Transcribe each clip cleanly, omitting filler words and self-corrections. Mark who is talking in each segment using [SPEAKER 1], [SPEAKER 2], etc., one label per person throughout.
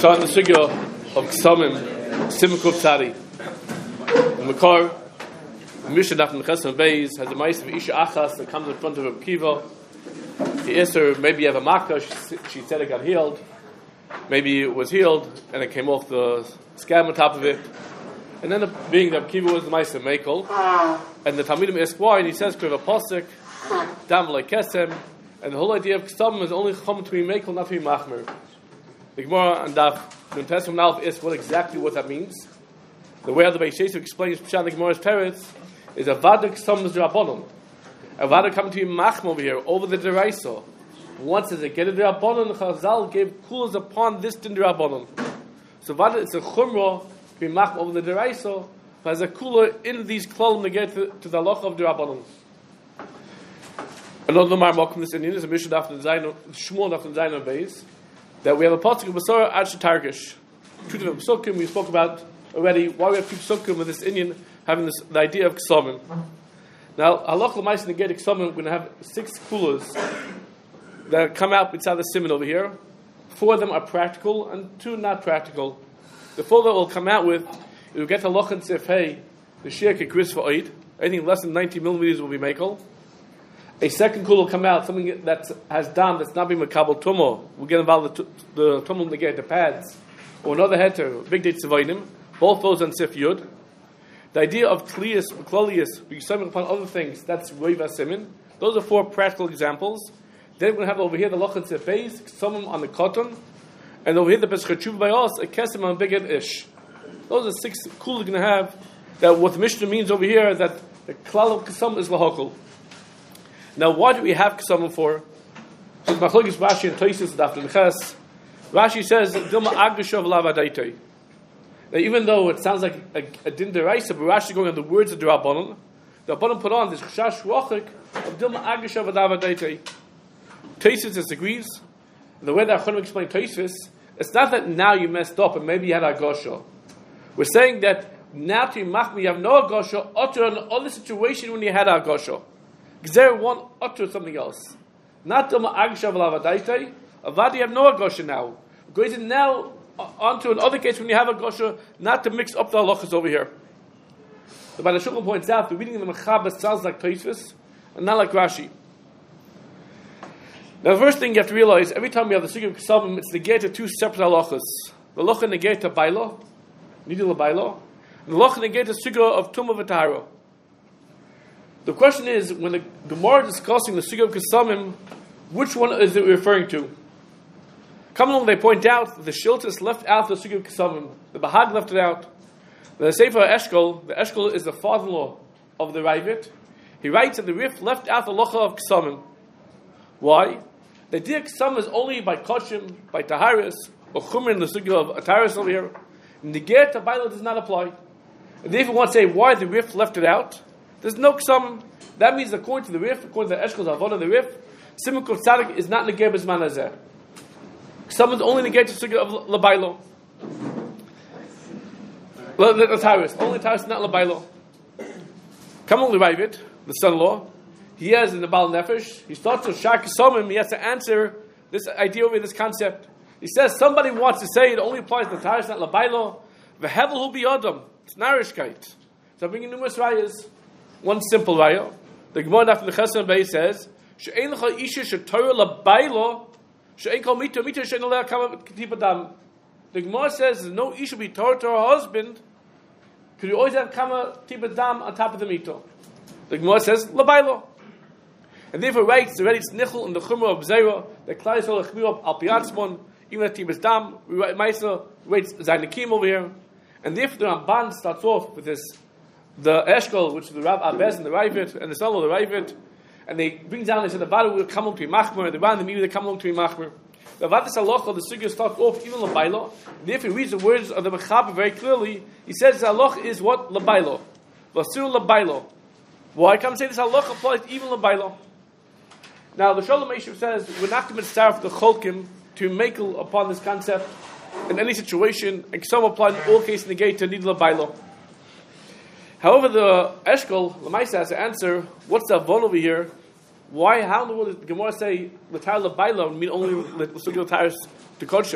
[SPEAKER 1] starting the sugya of Ksamim, Simukot Tzadi. The Makar, the Mishnah Daf Nechesem Beis has a mice of Isha Achas that comes in front of Reb Kiva. He asked her, maybe you have a makkah. She said it got healed. Maybe it was healed and it came off the scab on top of it. And then being that Reb Kiva was the mice of Mekel, and the Talmidim asked why, and he says, Kriva Posik, Dam V'lei Kesem, and the whole idea of Ksamim is only Chom to be Mekel, not to be Machmer. The Gemara and Daf Nuntes from Nalf asks what that means. The way the Beis Yosef explains Pshat the Gemara's Teretz is a Vadik Ksamim D'Rabbanon. A Vadik coming to be Machmer over here, over the Deraisa. Once as a get a D'Rabbanon, Chazal gave kulas upon this Din D'Rabbanon. So Vadik, it's a Chumrah to be Machmer over the Deraisa, but as a kula in these Klolim to get to the Halacha of D'Rabbanon. Another Marmok from this Indian is a Mishnah Daf Shmuel Daf Zayin Beis, that we have a pasuk of Basara Ad Shetargish. Two different psukim we spoke about already. Why we have two psukim with this Indian having the idea of Ksamim. Now, Halach L'Mais Neged Ksamim, we're going to have 6 kulas that come out inside the siman over here. 4 of them are practical and 2 not practical. The 4 that we'll come out with, you'll get Halach and Sefhei, the Shir Kekris for Oid. Anything less than 90 millimeters will be Mekel. A second kula will come out, something that has dam that's not being makabel tumor. We'll get involved with the tumor negate, the pads, or another heter, big date tzavainim. Both those on Sif Yud. The idea of klius, klolius, we summon upon other things. That's roiva simin. Those are 4 practical examples. Then we're going to have over here the lochan Sif Beis, some on the cotton, and over here the peschachuv by us, a kesem on big ish. Those are 6 kula we're going to have. That what the Mishnah means over here that the klal of kesem is lahokul. Now, why do we have Ksamim for? So, Machlokes Rashi and Tosfos Daf Nunches. Rashi says, "Dilma Agdushav Lavadaitei." Now, even though it sounds like a din deraisa, but Rashi is going on the words of the Rabbanon. The Rabbanon put on this Chashash Ruachik of Dilma Agdushav Lavadaitei. Tosfos disagrees. And the way that Achonim explain Tosfos, it's not that now you messed up and maybe you had a gosha. We're saying that now to Machmi you have no gosha, utter an other situation when you had a gosha. Gzer one utter something else. Not Doma Agshav Lavadaitei. Avadi have no Agosha now. Going now onto another case when you have a Agosha, not to mix up the halachas over here. The Baal HaShulchan points out the reading of the Mechaber sounds like Tosfos and not like Rashi. Now the first thing you have to realize, every time we have the Sugya of Ksamim, it's negate of 2 separate halachas. The halacha negate of Bailo, Nidil Bailo, and the halacha negate of Sugya of Tumah V'Tahara. The question is, when the Gemara is discussing the Sugya of Ksamim, which one is it referring to? Coming along, they point out the Shiltis left out the Sugya of Ksamim. The Bahag left it out. The Sefer Eshkol, the Eshkol is the father-in-law of the Ravid. He writes that the Rif left out the Locha of Ksamim. Why? The idea of Ksamim is only by Koshim, by Taharis, or Chumrin, the Sugya of Ataris over here. And the Ger Tabayla does not apply. And they even want to say why the Rif left it out. There's no Ksamim. That means according to the Rif, according to the Eshkol Zavon of the Rif, Simukot Tzadik is not Negeh B'zman Hazeh. Ksamim is only Negeh to Sugya of Labailo. Taharis. Only Taharis, not Labailo. Come on, the Ravid, the son-in-law, he has in the Baal Nefesh, he starts to Shak Ksamim, he has to answer this idea over this concept. He says somebody wants to say it only applies to Taharis, not Labailo. V'hevel hu biyadam. It's narishkeit. So I'm bringing numerous rayas. One simple raya. The Gemara after the Chesed Beis says, "She'ein lecha isha she'torah labaylo, she'ein kol mita she'ein aleh kama k'tipa dam." The Gemara says, "There's no isha be torah to her husband, because you always have kama tipa dam on top of the mita." The Gemara says, "Labaylo," and therefore writes already it's nichel in the Chumrah of Zera that Klal Yisrael chmir al piatzmon even at tipas dam. We write Ma'aser writes Zainakim over here, and therefore the Ramban starts off with this. The Eshkol, which is the Rav Abez and the Ravid, and the son of the Ravid, and they bring down, they say, the Bada will come along to be Machmer, the Bada, the Mimi, they come along to be Machmer. The Vadis Halacha, the Sugya starts off even Labailo, and if he reads the words of the Mechaber very clearly, he says the Halacha is what? Labailo. Vasur Labailo. Why can't say this Halacha applies even Labailo? Now, the Shalom Yeshiv says, we're not going to start the Cholkim to make upon this concept in any situation, and some apply in all cases negate to need Labailo. However, the Eshkol, Lamaisa, has to answer, what's the avon over here? Why, how in the world did the Gemara say, L'tar L'bayla, mean only L'sugil Taris to Kodshim?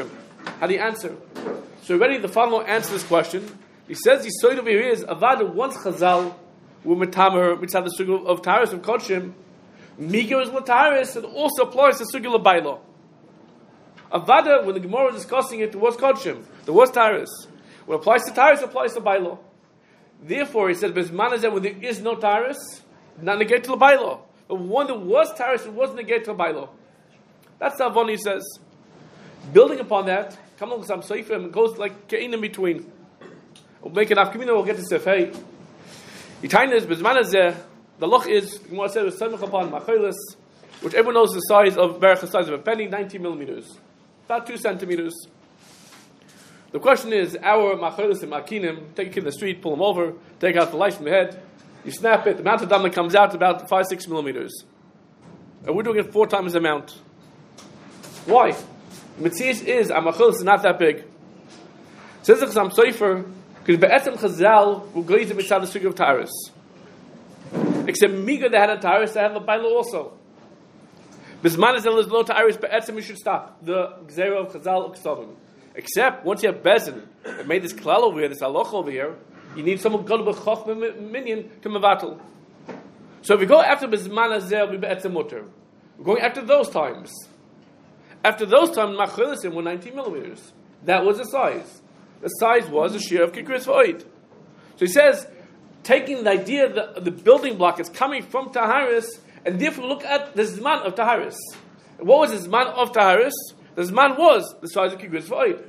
[SPEAKER 1] How do you answer? So already the father answers this question. He says the side over here is Avada once Chazal were metamer mitzad the sugul of Taharis and Kodshim. Migo is Lataris, it also applies to sugul of Bailo. Avada, when the Gemara is discussing it, there was Kodshim, there was Taharis. When it applies to Taharis, it applies to Bailo. Therefore, he said, Bezmanazeh, when there is no Taharis, not negate to the Bailo. But when there was Taharis, it was negate to the Bailo. That's the Avon he says. Building upon that, come along with some Sefer and goes like Ke'in in between. We'll make an Afkamina, we'll get to Sefei. The time is, Bezmanazeh, the loch is, the Gemara said, was Samech upon Machilis, which everyone knows the size of Berach, the size of a penny, 90 millimeters. About 2 centimeters. The question is, our Machilis and Makinim, take a kid in the street, pull him over, take out the light from the head, you snap it, the amount of dam that comes out is about 5-6 millimeters. And we're doing it 4 times the amount. Why? The Metzias is, our Machilis is not that big. Says the Chazam Sofer, because Be'etzem Chazal will glaze it beside the sugar of Taharis. Except Miga that had a Taharis, they have a Bailo also. Bisman is no Taharis, Be'etzem you should stop. The Gzera of Chazal Uksavim. Except, once you have Bezin, that made this klal over here, this halacha over here, you need someone to go to B'choch minion to Mevatel. So if we go after Bisman Azel, we Be'etzem Mutter. We're going after those times. After those times, Machilisim were 19 millimeters. That was the size. The size was a shear of Kikris Void. So he says, taking the idea that the building block is coming from Taharis, and therefore look at the Zman of Taharis. And what was the Zman of Taharis? The Zman was the size of Kikris Void.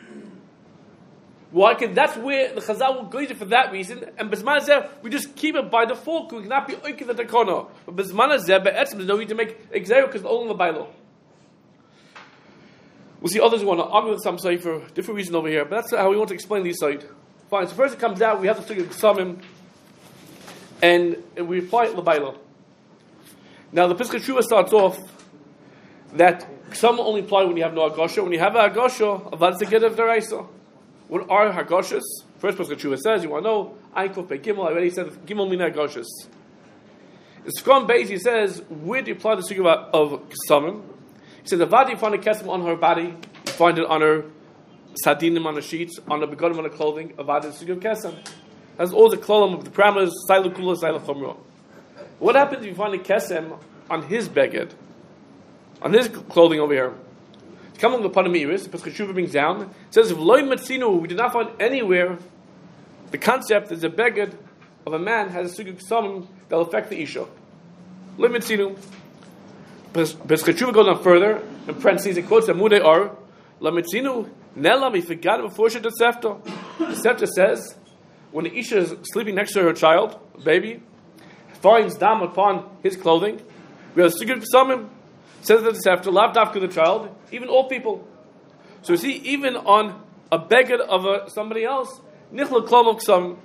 [SPEAKER 1] Why? Because that's where the Chazal will go for that reason, and Bisman Azeh, we just keep it by default, we cannot be oikin the Takona. But Bisman Azeh, Be'etzim, there's no need to make Exero, because it's all in the Bailo. We'll see others who want to argue with some side for a different reason over here, but that's how we want to explain these side. Fine, so first it comes out, we have to figure Samim, and we apply it to the Bailo. Now the Pesach Shuvah starts off that some only apply when you have no Hagosha. When you have a Hagosha, Avad Zeged of Daraisa. What are Hagoshas? First Pesach Shuvah says, you want to know, Ein Kuf Pei Gimel, I already said Gimel Mina Hagoshas. In Skon Beis, he says, where do you apply the Sugya of Samim? He says, Avad, you find a kesem on her body, you find it on her sardinim on the sheets, on the begonim on the clothing, Avad is Sugya kesem. That's all the klolim of the parameters, Sailu Kula, Sailu Chomro. What happens if you find a kesem on his beged, on his clothing over here? It's coming on the Panamiris, the Pesach Shuvah brings down, it says, if Loi Matzinu, we did not find anywhere the concept that the beged of a man has a Sugya kesem that will affect the Isha. Loi Matzinu. Pesach Shuvah goes on further, in parentheses, it quotes Amudei Or, Lamitzinu, Nela, we forgot before she did Sefta. The Sefta says, when the Isha is sleeping next to her child, a baby, finds dam upon his clothing, we have a Sugya Samim, says that the Sefta, lav dafka the child, even old people. So you see, even on a beged of somebody else, Nichla Klom of Ksamim.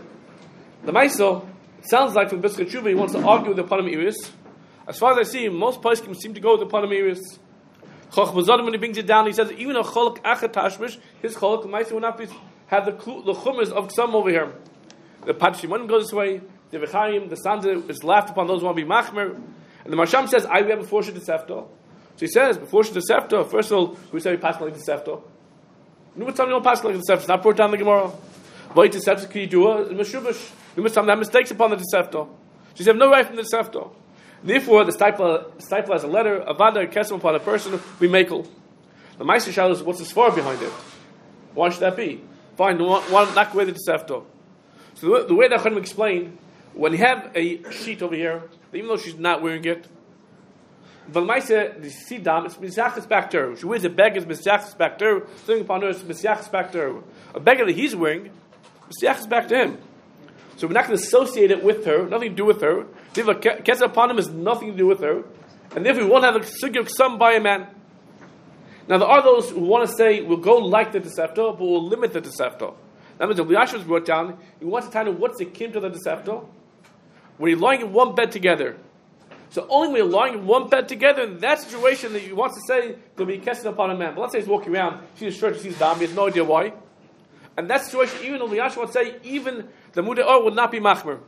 [SPEAKER 1] The Maiso, it sounds like from Pesach Shuvah, he wants to argue with the Panam Iris. As far as I see, most poskim seem to go with the Panamiris. Choch Bazadim, when he brings it down, he says even a cholok achat tashmish, his cholok Maisi will not have the chumas of some over here. The Padshimonim goes this way. The V'chaim, the Sanda is laughed upon those who want to be machmer, and the Marsham says I have before Shit Sefta. So he says before Shit Sefta. First of all, we say we pass like the Sefta. No time don't pass like the Sefta. It's not brought down the Gemara. Wait to Sefta can you do it? Meshubash. No time have mistakes upon the Sefta. So he says no right from the Sefta. Therefore, the stipler has a letter, Avada, Kesem upon a person, we makel. The Meister Shal is, what's the svar behind it? Why should that be? Fine, one not go with the Sefto. So the way that Chaim explained, when you have a sheet over here, even though she's not wearing it, but the Meister, the Sidam, it's Mizachas back to her. She wears a bag, it's Mizachas back to her, sitting upon her, it's Mizachas back to her. A bag that he's wearing, Mizachas back to him. So we're not going to associate it with her, nothing to do with her. Therefore, Kesef upon him has nothing to do with her. And therefore, we won't have a Sugya of some by a man. Now, there are those who want to say, we'll go like the Deceptor, but we'll limit the Deceptor. That means the Yasha was brought down, he wants to tell him what's the kin to the Deceptor. When you're lying in one bed together. So only when you're lying in one bed together, in that situation that he wants to say, there'll be Kesef upon a man. But let's say he's walking around, sees a shirt, he sees Dam, he has no idea why. And that situation, even though the Yasha would say, even the Mudei Or would not be Machmer.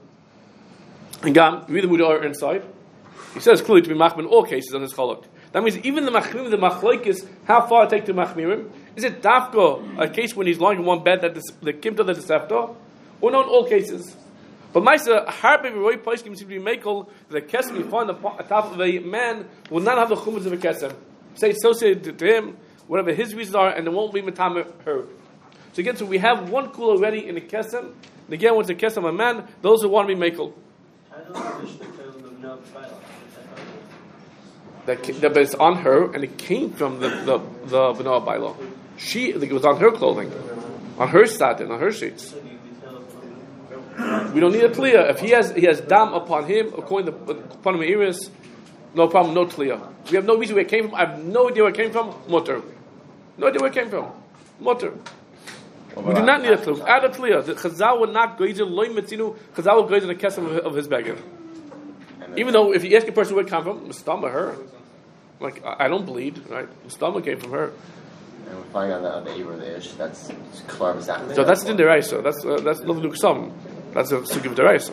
[SPEAKER 1] And Gam, read the Mudei Or inside. He says clearly to be Machmer in all cases on his cholok. That means even the Machmirim, the Machlokes, how far it take to Machmirim, Is it dafko, a case when he's lying in one bed that the kimta the deceptor? Or not in all cases? But Maisa, Harbe Roy Poishkim seems to be makel that the kesem you find atop of a man will not have the chumas of a kesem. Say associated to him, whatever his reasons are, and there won't be matame her. So again, so we have one kula already in the kesem. And again, what's the kesem of a man? Those who want to be makel. That it's on her, and it came from the Benoah Baila. It was on her clothing, on her satin, on her sheets. We don't need a tliya. If he has dam upon him, according to upon Me'iris, no problem, no tliya. We have no reason where it came from. I have no idea where it came from. Mutter. No idea where it came from. Mutter. We do not need a tliya. Add a tliya. The Chazal would not goyzer loy metzinu. Chazal would goyzer the kesem of his beggar. Even though if you ask a person where it came from, Mustama her. Like I don't bleed, right? Mustama came from her.
[SPEAKER 2] And we're finding on the Eber of the Ish, that's Klar B'Zach.
[SPEAKER 1] So that's in the Raisa. That's Lovin Uksam. That's a sugi of the Raisa.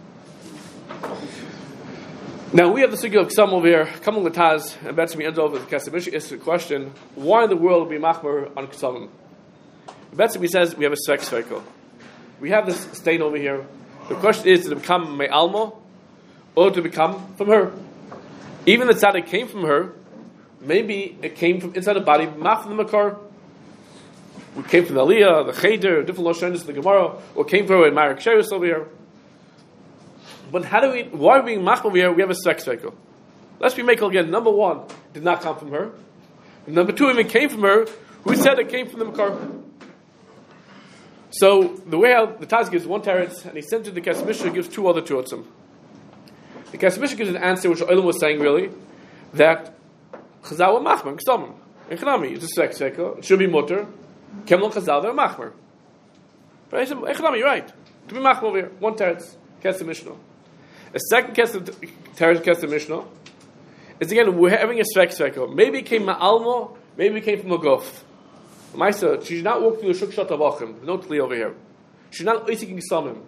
[SPEAKER 1] Now we have the sugi of Ksam over here. Kamal Lataz, and Betzim ends over the Kesemish. It's the question: why in the world would be machmer on Ksamim? Betzim says we have a sex cycle. We have this stain over here. The question is to become me'alma or to become from her. Even the tzaddik came from her. Maybe it came from inside the body, not from the makar. We came from the Aliyah, the Cheder, different Loshanis, the Gemara, or came from her in Marek Sheris over here. But why are we being mach over here? We have a sex cycle. Let's be makel again. Number one, did not come from her. And number two, if it came from her, who said it came from the makar? So the way how the Taz gives one teretz, and he sends it to the Kesmisha, gives two other teretzim. The Kesmisha gives an answer, which Olam was saying really, that Chazal wa machmer, ksomim. Echanami, it's a sex cycle. It should be mutter. Kemel Chazal, they're machmer. But I said, Echanami, you're right. To be machmer over here. One teretz, Kesem Mishnah. A second teretz, Kesem Mishnah, is again, we're having a sex cycle. Maybe it came ma'almo, maybe it came from a gof. Maisa, she did not walk through the shuk shot avachim. No tli over here. She's not oisiking samim.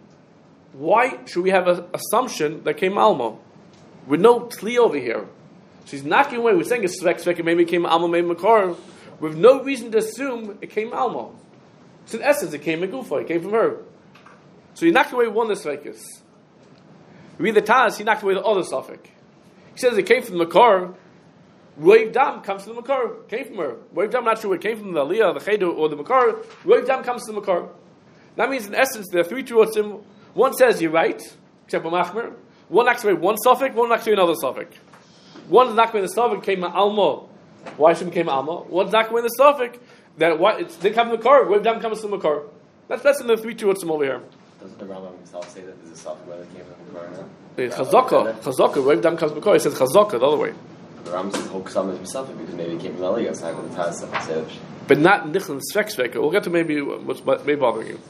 [SPEAKER 1] Why should we have an assumption that came ma'almo? With no tli over here. She's knocking away. We're saying it's svek, maybe it came alma, maybe makar. With no reason to assume it came alma. So in essence, it came megufa. It came from her. So you're knocking away one of the svekis. You read the Taz, he knocked away the other suffix. He says it came from the makar. Roiv dam comes from the makar. It came from her. Roiv dam, not sure where it came from, the aliyah, the cheder, or the makar. Roiv dam comes from the makar. That means in essence, there are three terutzim. One says you're right, except for machmer. One knocks away one suffix, one knocks away another suffix. One's not going to the suffix came alma. Why should it came alma? One's not going to the suffix that it didn't come from the car. Where dam comes from the car. That's in the three terutzim over here.
[SPEAKER 2] Doesn't the Rambam himself say that there's a suffix whether it came from the car or not?
[SPEAKER 1] Chazaka. Where dam comes from the car. He says chazaka the other way.
[SPEAKER 2] The Rambam says whole ksam is himself because maybe it came from the Aliyah. So how can the Taz say that?
[SPEAKER 1] But not nichlan svek. We'll get to maybe what's may bothering you.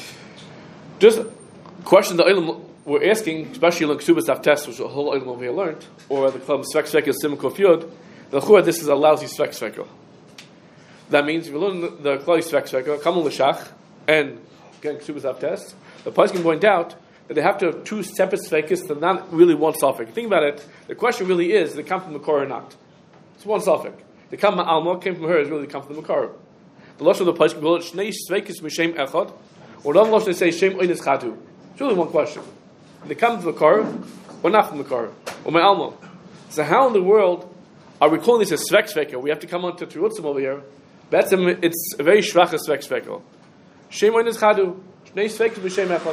[SPEAKER 1] Just question the ilim. We're asking, especially in Ksubas Avtes, which the whole item over here learned, or the club Svek is Sim Kofyud, the Chua, this is a lousy Svek. That means if you learn the Klali Svek, Kamal Lashach, and again Ksubas Avtes, the Pais can point out that they have to have two separate Svekis, they're not really one suffix. Think about it, the question really is, they come from the Makor or not? It's one suffix. The come from Alma, came from her, is really come from the Makor. The Lashon of the Pais can call it Shnei Svekis Mishem Echad, or another Lashon they say Shem Oines Chatu. It's really one question. They come from the car, or not from the car, or my alma. So how in the world are we calling this a svek? We have to come on to terutzim over here. It's a very shvach svek. Shem oines chadu, shnei svek b'shem echad.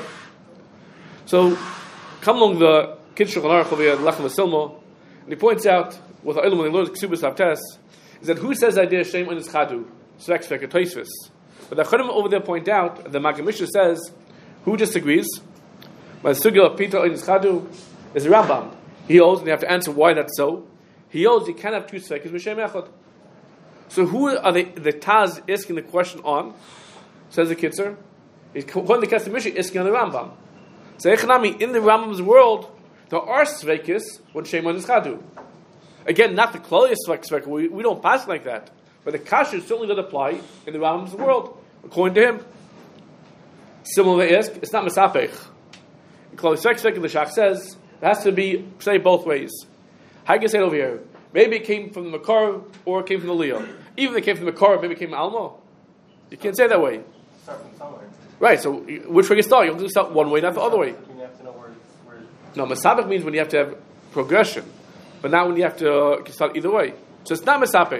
[SPEAKER 1] So come along the Kid Shulchan Aruch over here, Lechem V'Silmo, and he points out with the ilum when he learns Ksubas Avtes, is that who says the idea Shem oines chadu, svek a Tosfos? But the Chadim over there point out, the Maggid Mishnah says, who disagrees? But the sugya of Peter Oines Chadu is a Rambam. He holds, and you have to answer why that's so. He holds you can't have two svekis b'shem echad. So who are the Taz asking the question on? Says the Kitzer. He's quoting the Kesem Mishnah asking on the Rambam. So Echanami, in the Rambam's world, there are svekis when Shem Oines Chadu. Again, not the kloliest svek. We don't pass like that. But the kasha certainly does apply in the Rambam's world, according to him. Similarly, it's not Mesapech. Klali Svek the Shach says it has to be say both ways. How can you say it over here? maybe it came from the Makar or it came from the Leo. Even if it came from the Makar, maybe it came from Alma. You can't say that way.
[SPEAKER 3] Start from somewhere.
[SPEAKER 1] Right, so which way you start? You don't start one way, not the other way.
[SPEAKER 3] You have to know where.
[SPEAKER 1] No, Masabich means when you have to have progression. But not when you have to start either way. So it's not Masabich.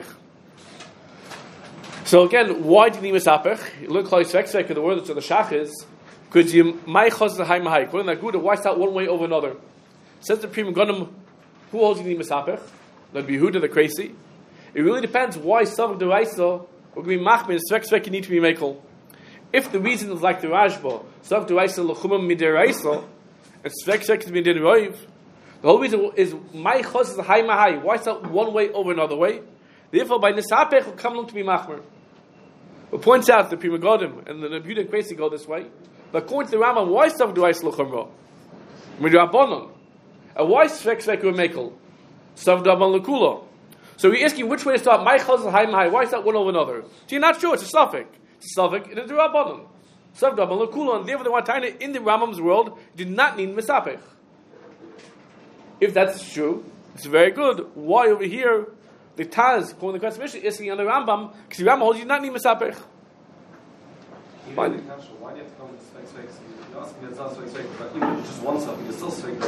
[SPEAKER 1] So again, why do you need Masabich? You look like Svek, the word that's on the Shach is, because you my chos the high mahai. According to that Gouda, why start one way over another? Says the Prima Gunam, who holds you need Masabich? That'd be Huda the crazy. It really depends why Savak the Raisa or going to be Machmir, Svek, you need to be Mekel. If the reason is like the Rashba, Savak the Raisa, Lechumam Midir Raisa, and Svek is Midir Roiv, the whole reason is my chos is the high mahai. Why start one way over another way? Therefore, by Nisapech will come along to be Machmir. It points out the Prima Godim and the Nebuda basically go this way. But according to the Rambam, why Savak the Raisa Lechumra? Midir Abonon. And why Svek or Mekel? Savak the Abon Lekula. So we're asking which way to start. My chos is high mahai. Why start one over another? So you're not sure. It's a suffix. It's a suffix. It is a Rabbanon. Savak the Abon Lekula. And therefore, the one time in the Rambam's world, you do not need Misapech. If that's true, it's very good. Why over here, the Taz, according to the Krasner Mishnah, is asking on the Rambam, because the Rambam holds you do not need Misapech.
[SPEAKER 4] Why do you have to come with Svek? You're asking me it's not Svek, but even if just one something, it's still Svek.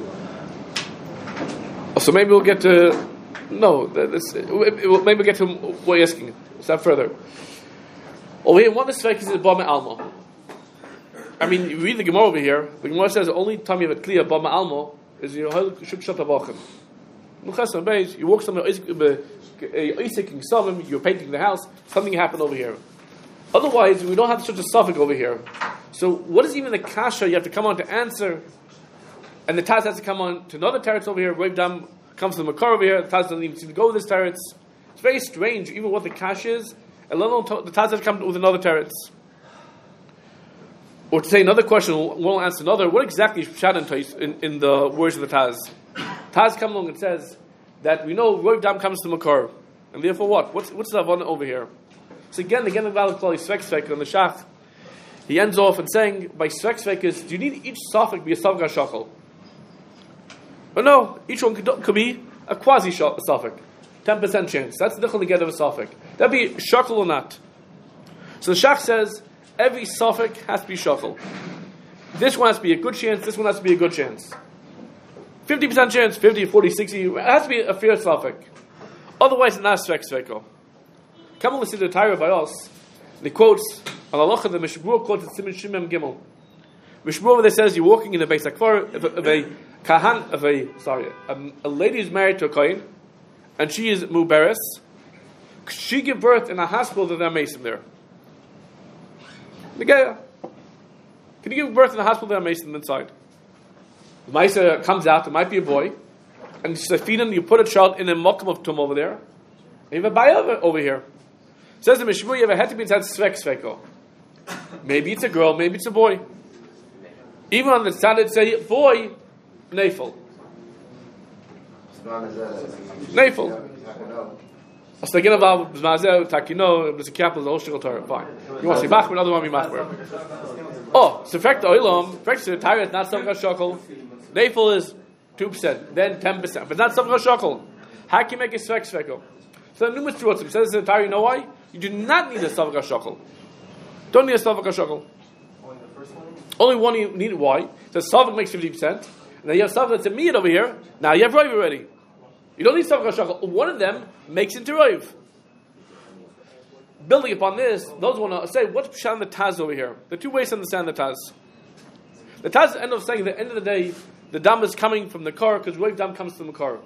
[SPEAKER 1] So maybe we'll get to... No, maybe we'll get to what you're asking. Step further. Over here, one of the Svek is Bama Alma. I mean, you read the Gemara over here, the Gemara says the only time you have a clear Bama Alma is you should shut the you walk somewhere, you're painting the house, something happened over here. Otherwise, we don't have such a suffix over here. So, what is even the kasha you have to come on to answer? And the Taz has to come on to another teretz over here. Rav Dam comes to the Makar over here. The Taz doesn't even seem to go with this teretz. It's very strange, even what the kasha is. And let alone the Taz has to come with another teretz. Or to say another question, we'll answer another. What exactly is Pshat in the words of the Taz? Taz comes along and says that we know Rav Dam comes to Makar. And therefore what? What's the Avon over here? So again the valid quality Svek on the Shach. He ends off and saying, by Svek is, do you need each suffix be a Savak HaShachal? But no, each one could be a quasi-suffix. 10% chance. That's the difference together of a suffix. That'd be Shachal or not. So the Shach says, every suffix has to be Shachal. This one has to be a good chance, this one has to be a good chance. 50% chance, 50, 40, 60, it has to be a fair suffix. Otherwise, it's not Svek. Come and listen to the Torah by us. The quotes, Al-Halacha, the Mishmur quotes in Siman Shimem Gimel. Mishmur over there says, you're walking in the Beis HaKvar a lady is married to a Kohen, and she is Muberes. She gave birth in a hospital that they're mason there. The guy, can you give birth in a hospital that are mason inside? The Maisa comes out, it might be a boy, and she says, feed him, you put a child in a mokum of tum over there, and you have a bayah over here. It says the Mishmur, you have a het to be inside Sveko. Maybe it's a girl, maybe it's a boy. Even on the standard say boy, Nafel. Nafel. So again about B'zmazel, Takino, there's a capital, the Oshel Torah, fine. You want to say Machmer, another one be Machmer. Oh, so fact Oilam, fact the Torah is not Savak HaShachal. Nafel is 2%, then 10%, but not Savak HaShachal. How can you make a Sveko? So the numerous truths, it says in the Torah, you know why? You do not need a Savak HaShachal. Don't need a Savak HaShachal. Only one you need. Why? So Savak makes 50%, and then you have Savak that's immediate over here. Now you have Roiv already. You don't need Savak HaShachal. One of them makes into Roiv. Building upon this, those want to say, what's Pshat in the Taz over here? There are two ways to understand the Taz. The Taz end up saying at the end of the day, the Dam is coming from the car because Roiv Dam comes from the car.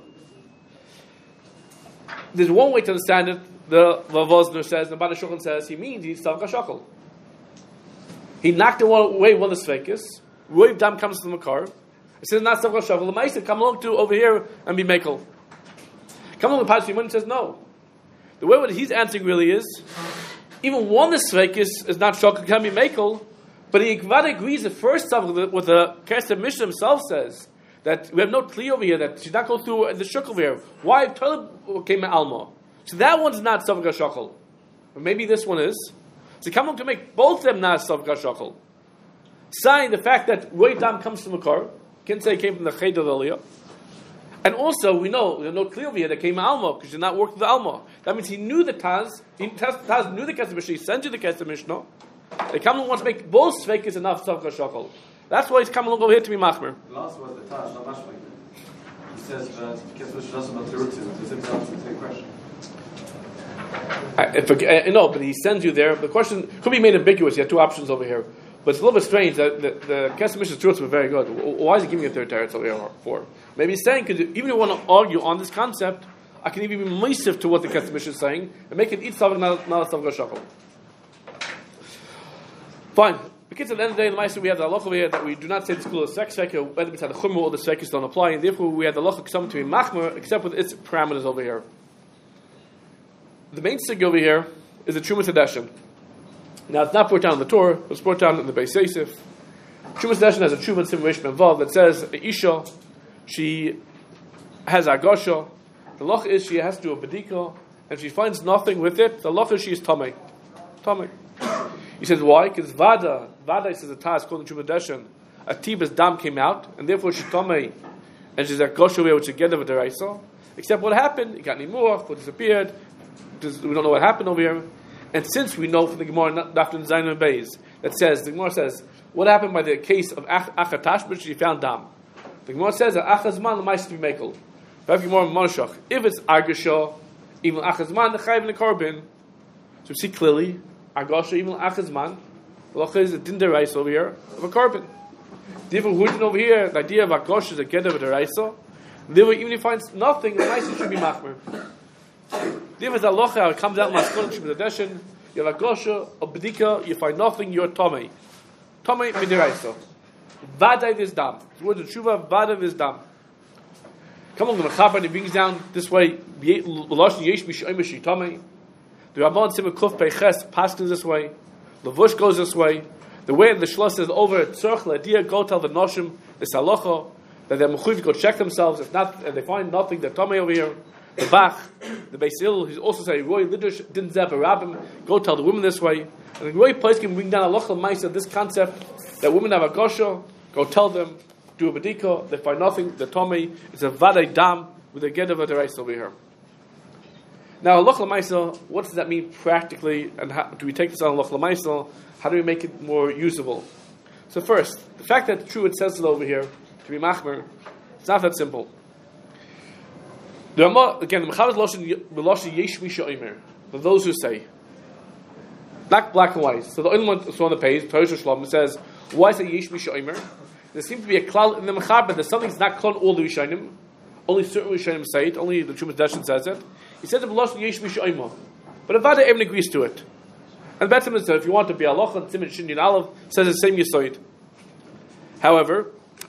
[SPEAKER 1] There's one way to understand it. The Vosner says, the Bana Shulchan says, he means he's Savak HaShachal. He knocked away one of the Svekis. Roiv Dam comes from the car. It says not Savak HaShachal. The Maisa come along to over here and be Mekel. Come along to Pashim and says no. The way what he's answering really is, even one of the Svekis is not Shachal, can be Mekel, but he agrees the first Savak what the Kesef Mishnah himself says, that we have no Kli over here, that should not go through the Shuk over here. Why? Talib came Alma. So that one's not Savak HaShachal. But maybe this one is. So come on to make both of them not Savak HaShachal. Sign the fact that Roiv Dam comes from a car, can't say it came from the Cheder Aliyah. And also, we know, there's no clear over here that came Alma, because you're not working with the Alma. That means he knew the Taz, Taz knew the Kesef Mishnah, he sent you the Kesef Mishnah. The Kamlung wants to make both Sveikis enough Tzavka Shokol. That's why he's coming along over here to be Machmer.
[SPEAKER 4] The last was the Taz, not Mashmak. He says that Kesef Mishnah doesn't want to root to. He said that's the same question.
[SPEAKER 1] No, but he sends you there. The question could be made ambiguous. You have two options over here. But it's a little bit strange that the Kesef Mishnah's truths were very good. Why is he giving a third teretz over here for? Maybe he's saying, because even if you want to argue on this concept, I can even be meisiv to what the Kesef Mishnah is saying and make it eat Tzavka, not a Tzavka Shokol. Fine. Because at the end of the day, the Meister, we have the halacha over here that we do not say the school of sex sveka, whether it's had the chumrah or the svekis don't apply, and therefore we have the halacha something to be machmer, except with its parameters over here. The main sig over here is the Trumas Hadeshin. Now, it's not brought down in the Torah, it's brought down in the Beis Yosef. Trumas Hadeshin has a Trumas Simulation involved that says, Isha, she has Agosha, the loch is she has to do a bedika, and she finds nothing with it, the loch is she is Tomei. Tomei. He says, why? Because Vada, he says, a Taz called the Trumas Hadeshin, a Tibas Dam came out, and therefore she's Tomei, and she's Agosha, which is together with the Raisa. Except what happened, it got Nimuach, what disappeared, we don't know what happened over here. And since we know from the Gemara, Daftan Zayin and Beis, that says, the Gemara says, what happened by the case of Achatash, which she found Dam? The Gemara says that Achazman l'mayis to be mekel. If it's Agasha, even Achazman, the Chayiv and the Korban. So we see clearly, Agasha, even Achazman, the Loch is a Dinderais over here, of a Korban. Therefore, who over here, the idea of Agasha is a Geder with a Raisa. Therefore, even if he finds nothing, the Maisa should be Machmer. Therefore, the halacha, it comes out in Maskon Trumas Hadeshin, you have a gosha, a bedika, you find nothing, you're Tomei. Tomei midiraisa. Vadai this dam. The word of tshuva, vadai this dam. Come on, the Mechaber, and he brings down this way, L'losh yesh mishayim shi Tomei. The Ramban Simon Kuf Peiches passes this way. Levush goes this way. The way the Shlosh says over at Tzorch Ladia, go tell the Noshim, the halacha, that they're mechuyev to go check themselves. If not, and they find nothing, they're Tomei over here. The Bach, the Beis Hillel, he's also saying, Roy Lidush didn't zeb a rabbim, go tell the women this way. And the Roy place can bring down a lochel ma'isa, this concept that women have a gosha, go tell them, do a bedika, they find nothing, the Tomei, it's a vadai dam with a get of a derais over here. Now, a lochel ma'isa, what does that mean practically, and how do we take this on a lochel ma'isa? How do we make it more usable? So first, the fact that true it says it over here, to be machmer, it's not that simple. The Rama, again, the Mechaber Loshin Yesh Misha Omer, for those who say, black and white. So the only one on the page, Torah Shalom, says, why say Yesh Misha Omer? There seems to be a klal in the Mechaber that something's not called all the Rishonim, only certain Rishonim say it, only the Trumas Hadeshin says it. He says it Loshin Yesh Misha Omer, but Avada everyone agrees to it. And Betzim says, if you want to be Allah, and Simon Shin Yin Aleph says the same Yisoid. However,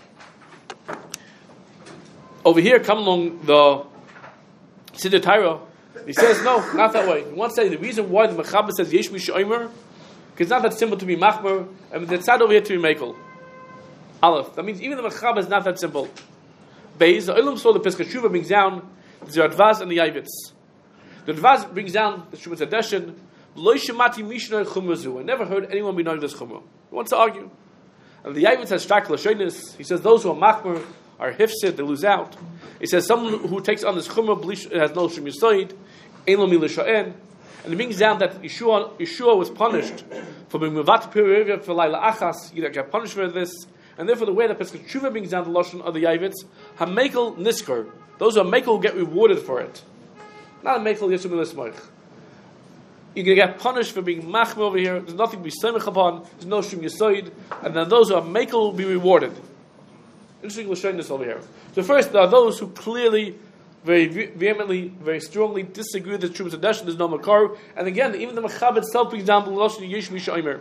[SPEAKER 1] over here come along the Siddur Torah, he says, no, not that way. He wants to say the reason why the Mechaber says Yesh Misha Omer, because it's not that simple to be Machmer, and it's not over here to be Mekel. Aleph. That means even the Mechaber is not that simple. Beis, the Olam saw the Pesach Shuvah brings down the Radvaz and the Yavitz. The Radvaz brings down the Trumas Hadeshin, Lo Shemati Mishnah Chumrazu. I never heard anyone be knowing this Chumrah. He wants to argue. And the Yavitz has Strak Lashonis. He says those who are Machmer are hifsid, they lose out. He says someone who takes on this chumrah has no shum yisoid, ein lo milisha'en, and it brings down that Yeshua was punished for being mevat perivia for laila achas. He got punished for this, and therefore the way that Pesach Tshuva brings down the lashon of the Yavitz, hamekel nisker. Those who are mekel will get rewarded for it. Not a mekel yeshum l'smoich. You're going to get punished for being machmer over here. There's nothing to be semich upon. There's no shum yisoid, and then those who are mekel will be rewarded. Interesting, we'll show this over here. So first, there are those who clearly, very vehemently, very strongly disagree with the Trumas Hadeshin. There's no makar, and again, even the Mechaber itself brings down the lashon Yesh Misha Omer.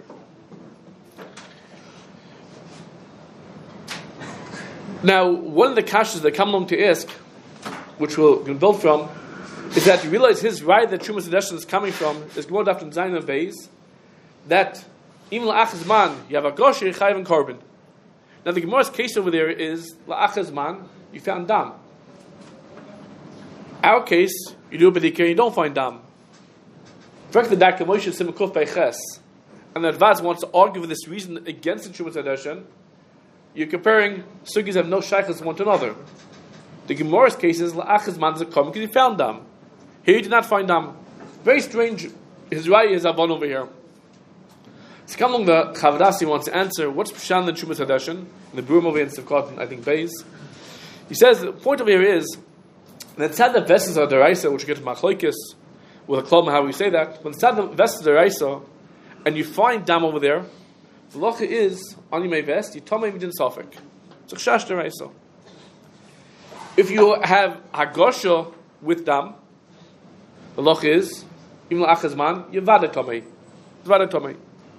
[SPEAKER 1] Now, one of the kashas that come along to ask, which we'll build from, is that you realize his right that Trumas Hadeshin is coming from is Gemara Daftan Zayin and Beis, that even la'achas man you have a gosher, chayiv, and korban. Now the Gemara's case over there is la'achas man, you found dam. Our case, you do a bedika, you don't find dam. And the Advaz wants to argue for this reason against the Trumas Hadeshin. You're comparing sugis have no shaykhs one to another. The Gemara's case is la'achas man zakom because he found dam. Here he did not find dam. Very strange. His right is avon over here. So come along the Chavdasi wants to answer what's Pshan the Chumas Hadashin in the Burim over in Sivkot, I think Beis. He says the point over here is that tzad the vesses are deraisa, which we get to Machloikis with a klom how we say that. When tzad the vesses are deraisa, and you find dam over there, the locha is on your vest. You tomei midin safek. It's a chash deraisa. If you have hagosha with dam, the locha is even la'achas man you vada tomei, vada tomei.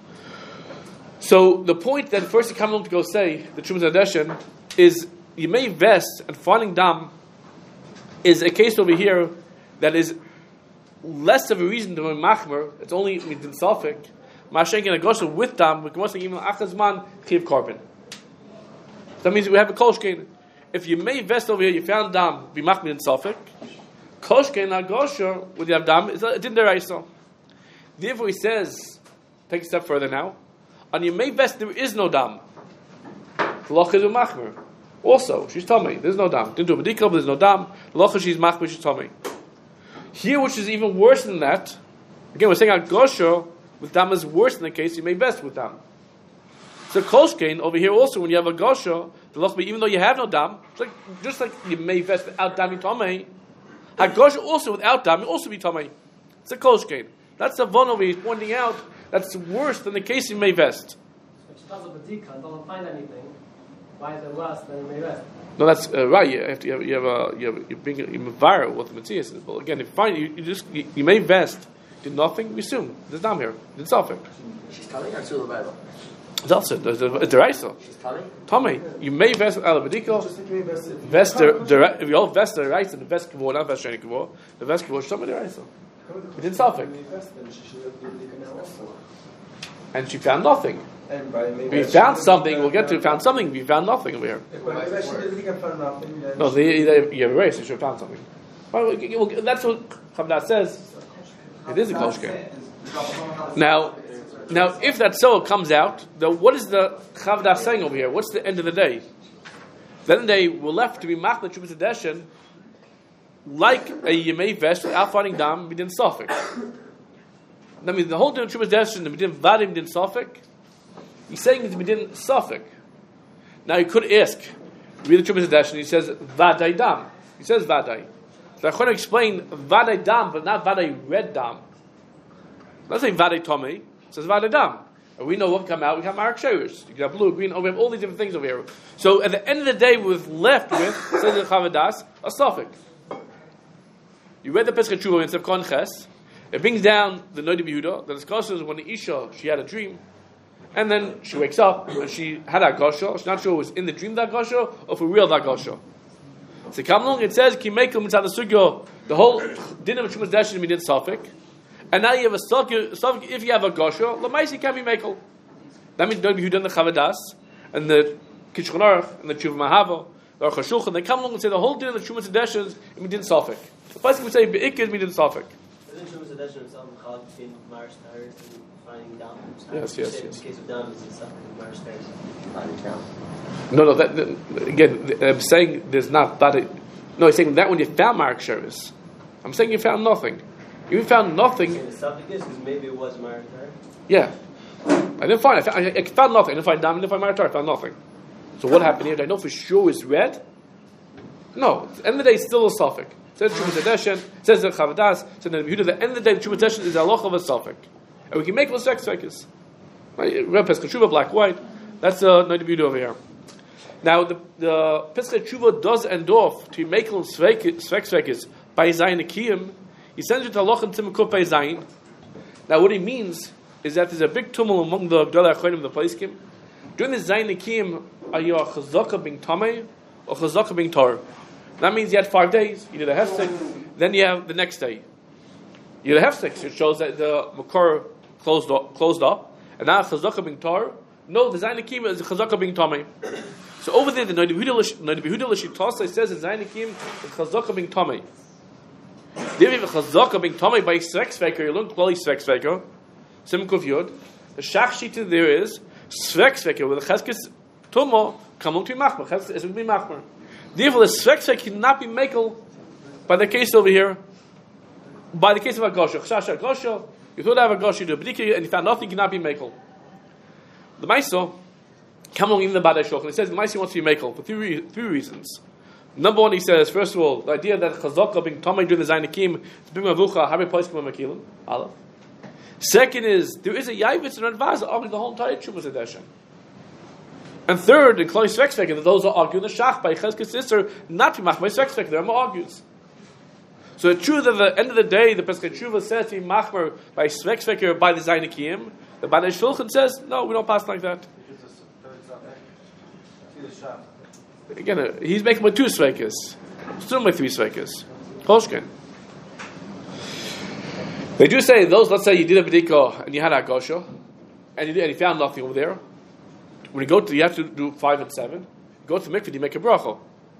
[SPEAKER 1] So the point that first you come along to go say the Chumas Hadashin is you may vest and finding dam is a case over here that is less of a reason to be machmer. It's only midin safek. Mashenk and agosha with dam, we can also say even achazman chiv carbon. That means we have a kolshkein. If you may vest over here, you found dam be machmer in safek. Kolshkein agosha with you have dam is a din deraisa. Therefore, he says, take a step further now. On your may vest there is no dam. The locha is a machmer. Also, she's tummy. There's no dam. Didn't do a medikah, but there's no dam. The locha she's machmer, she's tummy. Here, which is even worse than that. Again, we're saying agosha with dam is worse than the case you may vest with dam. So kolshkein over here also when you have agosha, the locha even though you have no dam, just like you may vest without dam tummy, agosha also without dam you also be tummy. It's a kolshkein. That's the one over here pointing out. That's worse than the case you may vest.
[SPEAKER 3] Which does a badika, don't find anything. Why is it worse than you may vest?
[SPEAKER 1] No, that's right. You bring a viral what the Matthias is. But again, if you find you may vest, did nothing. We assume there's dam here. It's safek.
[SPEAKER 2] She's telling or to the Bible?
[SPEAKER 1] That's it. It's deraisa.
[SPEAKER 2] She's telling.
[SPEAKER 1] Tommy, you may vest with alabadiko. Vest if you all vest the right and the vest kavor, not vest sheni kavor. The vest kavor is Tommy deraisa. It did safek. And she found nothing. We found something. We'll get to found something. We found nothing over here. No, you have erased. You should have found something. Well, that's what Chavdas says. It is a kolshkein. Now, if that so comes out, then what is the Chavdas saying over here? What's the end of the day? Then they were left to be machmer Chumas Hadashin like a yemei vest without finding dam midin safek. That means the whole din of Chumas Hadashin, the midin vadim midin safek. He's saying it's midin safek. Now you could ask, read the Chumas Hadashin. He says vaday dam. He says vaday. So I'm going to explain vaday dam, but not vaday red dam. Let's say vaday tomei. It says vaday dam. And we know what come out. We have mark shayers. You can have blue, green. We have all these different things over here. So at the end of the day, we're left with says the Chavdas a safek. You read the Pesach Tshuva in Sivkon Ches. It brings down the Noda B'Yehuda that discusses when the Isha she had a dream, and then she wakes up and she had a gosha. She's not sure it was in the dream that gosha or for real that gosha. So come along. It says Ki Mekel Mitzad Sugyo. The whole din of Chumas Hadashin midin safek, and now you have a safek if you have a gosha. Lamaisi can be Mekel. That means Noda B'Yehuda and the Chavdas and the Kishkon Aruch and the Tshuva Mahava. Or Chashulchan, they come along and say the whole din of the Chumas Hadashin is midin safek. The first we say be'ikah is midin safek.
[SPEAKER 5] Isn't Chumas Hadashin itself chal between marsh tires and finding dam?
[SPEAKER 1] Yes.
[SPEAKER 5] In the case of dam, is it safek marsh tires?
[SPEAKER 2] Finding down.
[SPEAKER 1] No. Again, I'm saying there's not that. No, he's saying that when you found mark shares. I'm saying you found nothing. You found nothing.
[SPEAKER 5] The safek is because maybe it was marsh tire.
[SPEAKER 1] Yeah, I didn't find. I found nothing. I didn't find dam. I didn't find mark. I found nothing. So what happened here? Do I know for sure it's red? No. At the end of the day, it's still a safek. Says Chumas Hadashin, says the Chavdas, says the B'Yehuda. The end of the day, Chumas Hadashin is a loch of a safek, and we can make those svekes. Red Pesach Tshuva, black white. That's the Noda B'Yehuda over here. Now the Pesach Tshuva does end off to make those svekes by Zayin Akiyim. He sends it to loch and Tzimkut by Zayin. Now what he means is that there's a big tumult among the Gdolei Achonim of the Paiskim. During the Zayin Akiyim, are you a chazaka being tamei or chazaka being tar? That means you had 5 days. You did a hefsek, then you have the next day. You did a hefsek, so it shows that the makor closed up, and now chazaka being tar. No, the Zayin Akiyim is chazaka being tamei. So over there, the Noda B'Yehuda L'Shitasa says the Zayin Akiyim is chazaka being tamei. There you have a chazaka being tamei by svek you learn klali svek Sim Kuf Yod. The shach shita there is svek with a cheskes tumo come to be machmer. Cheskes is to be machmer. Therefore, the svek cannot be makel by the case over here. By the case of a gosha, chshasha gosha, you thought have a gosha, you do a bedika, and you found nothing, cannot be makel. The Maiso, come along even the Badai Shulchan, he says the Maiso wants to be makel for three reasons. Number one, he says, first of all, the idea that chazaka being tamei doing the zainakim is being avucha habi poskim makilim. Aleph. Second is there is a yavitz and advaz arguing the whole entire Chumas edition. And third, in Klai Svek, those are arguing the shach by Cheskes sister not to mach by Svek. There are more argues. So it's true that at the end of the day, the Pesach Tshuva says to be machmer by Svek or by the zainakim. The Badai Shulchan says no, we don't pass like that. Again, he's making with 2 svekas. Still make 3 svekas. Kolshkin. They do say those. Let's say you did a bedika and you had a gosha, and you found nothing over there. When you go to, you have to do 5 and 7. Go to the mikveh, you make a bracha.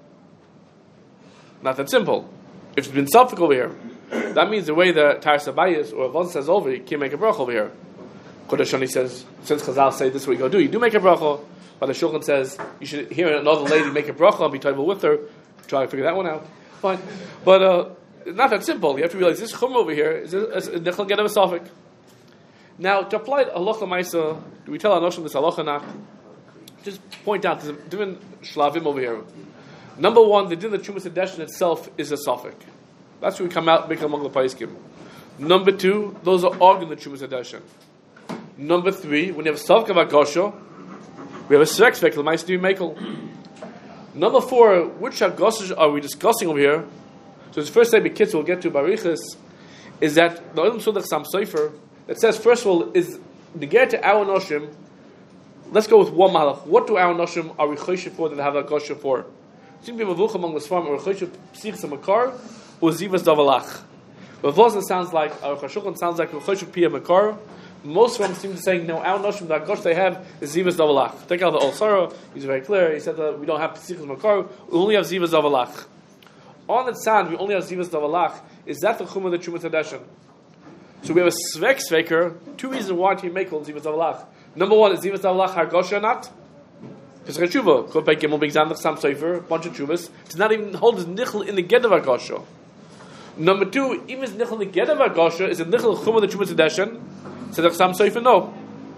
[SPEAKER 1] Not that simple. If it's been selfic over here, that means the way the Taras Abayis or one says over, you can't make a bracha over here. Kodashani says, since Chazal say this is what you go do, you do make a bracha. But the Shulchan says you should hear another lady make a bracha and be toivel with her. Try to figure that one out. Fine, but it's not that simple. You have to realize this chum over here is a nechal get of a suffix. Now to apply halacha ma'isa, do we tell Anoshim this halacha not? Just point out there's different shlavim over here. Number one, the din of Chumas Hadeshin itself is a suffix. That's where we come out, make among the paiskim. Number two, those are arguing the Chumas Hadeshin. Number three, when you have a suffix of Agosha, we have a svek, the mice do makel. Number four, which Agosha are we discussing over here? So the first time kids will get to Barichas is that the Olam Sudach Sam Sefer that says first of all is the get to our noshim. Let's go with one malach. What do our noshim are we choshev for that have a gosha for? Seem to be mavuch among the svarim or choshev psichs a makar or zivas davalach. But Vosna sounds like our chashukon sounds like choshev pia makar. Most of them seem to say no. Our noshim the gosh they have is zivas davalach. Take out the Olsara. He's very clear. He said that we don't have psichs makar. We only have zivas davalach. On its sound, we only have zivas davalach. Is that the chumah the Chumas Hadeshin? So we have a sveker. 2 reasons why to make zivas davalach. Number one is zivas davalach hargosha not. Because Reshuva could make Gimel Bigzandach Sam Sefer bunch of chuvas. It's not even hold his nichel in the get of hargosha. Number two, even his nichel in the get of hargosha is a nichel chumah the Chumas Hadeshin. Said Sam Sefer no.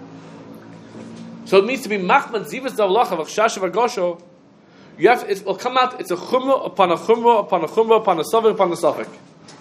[SPEAKER 1] So it means to be machman zivas davalach of chash of hargosha. You have it will come out. It's a chumrah upon a chumrah upon a chumrah upon a suffix upon a suffix.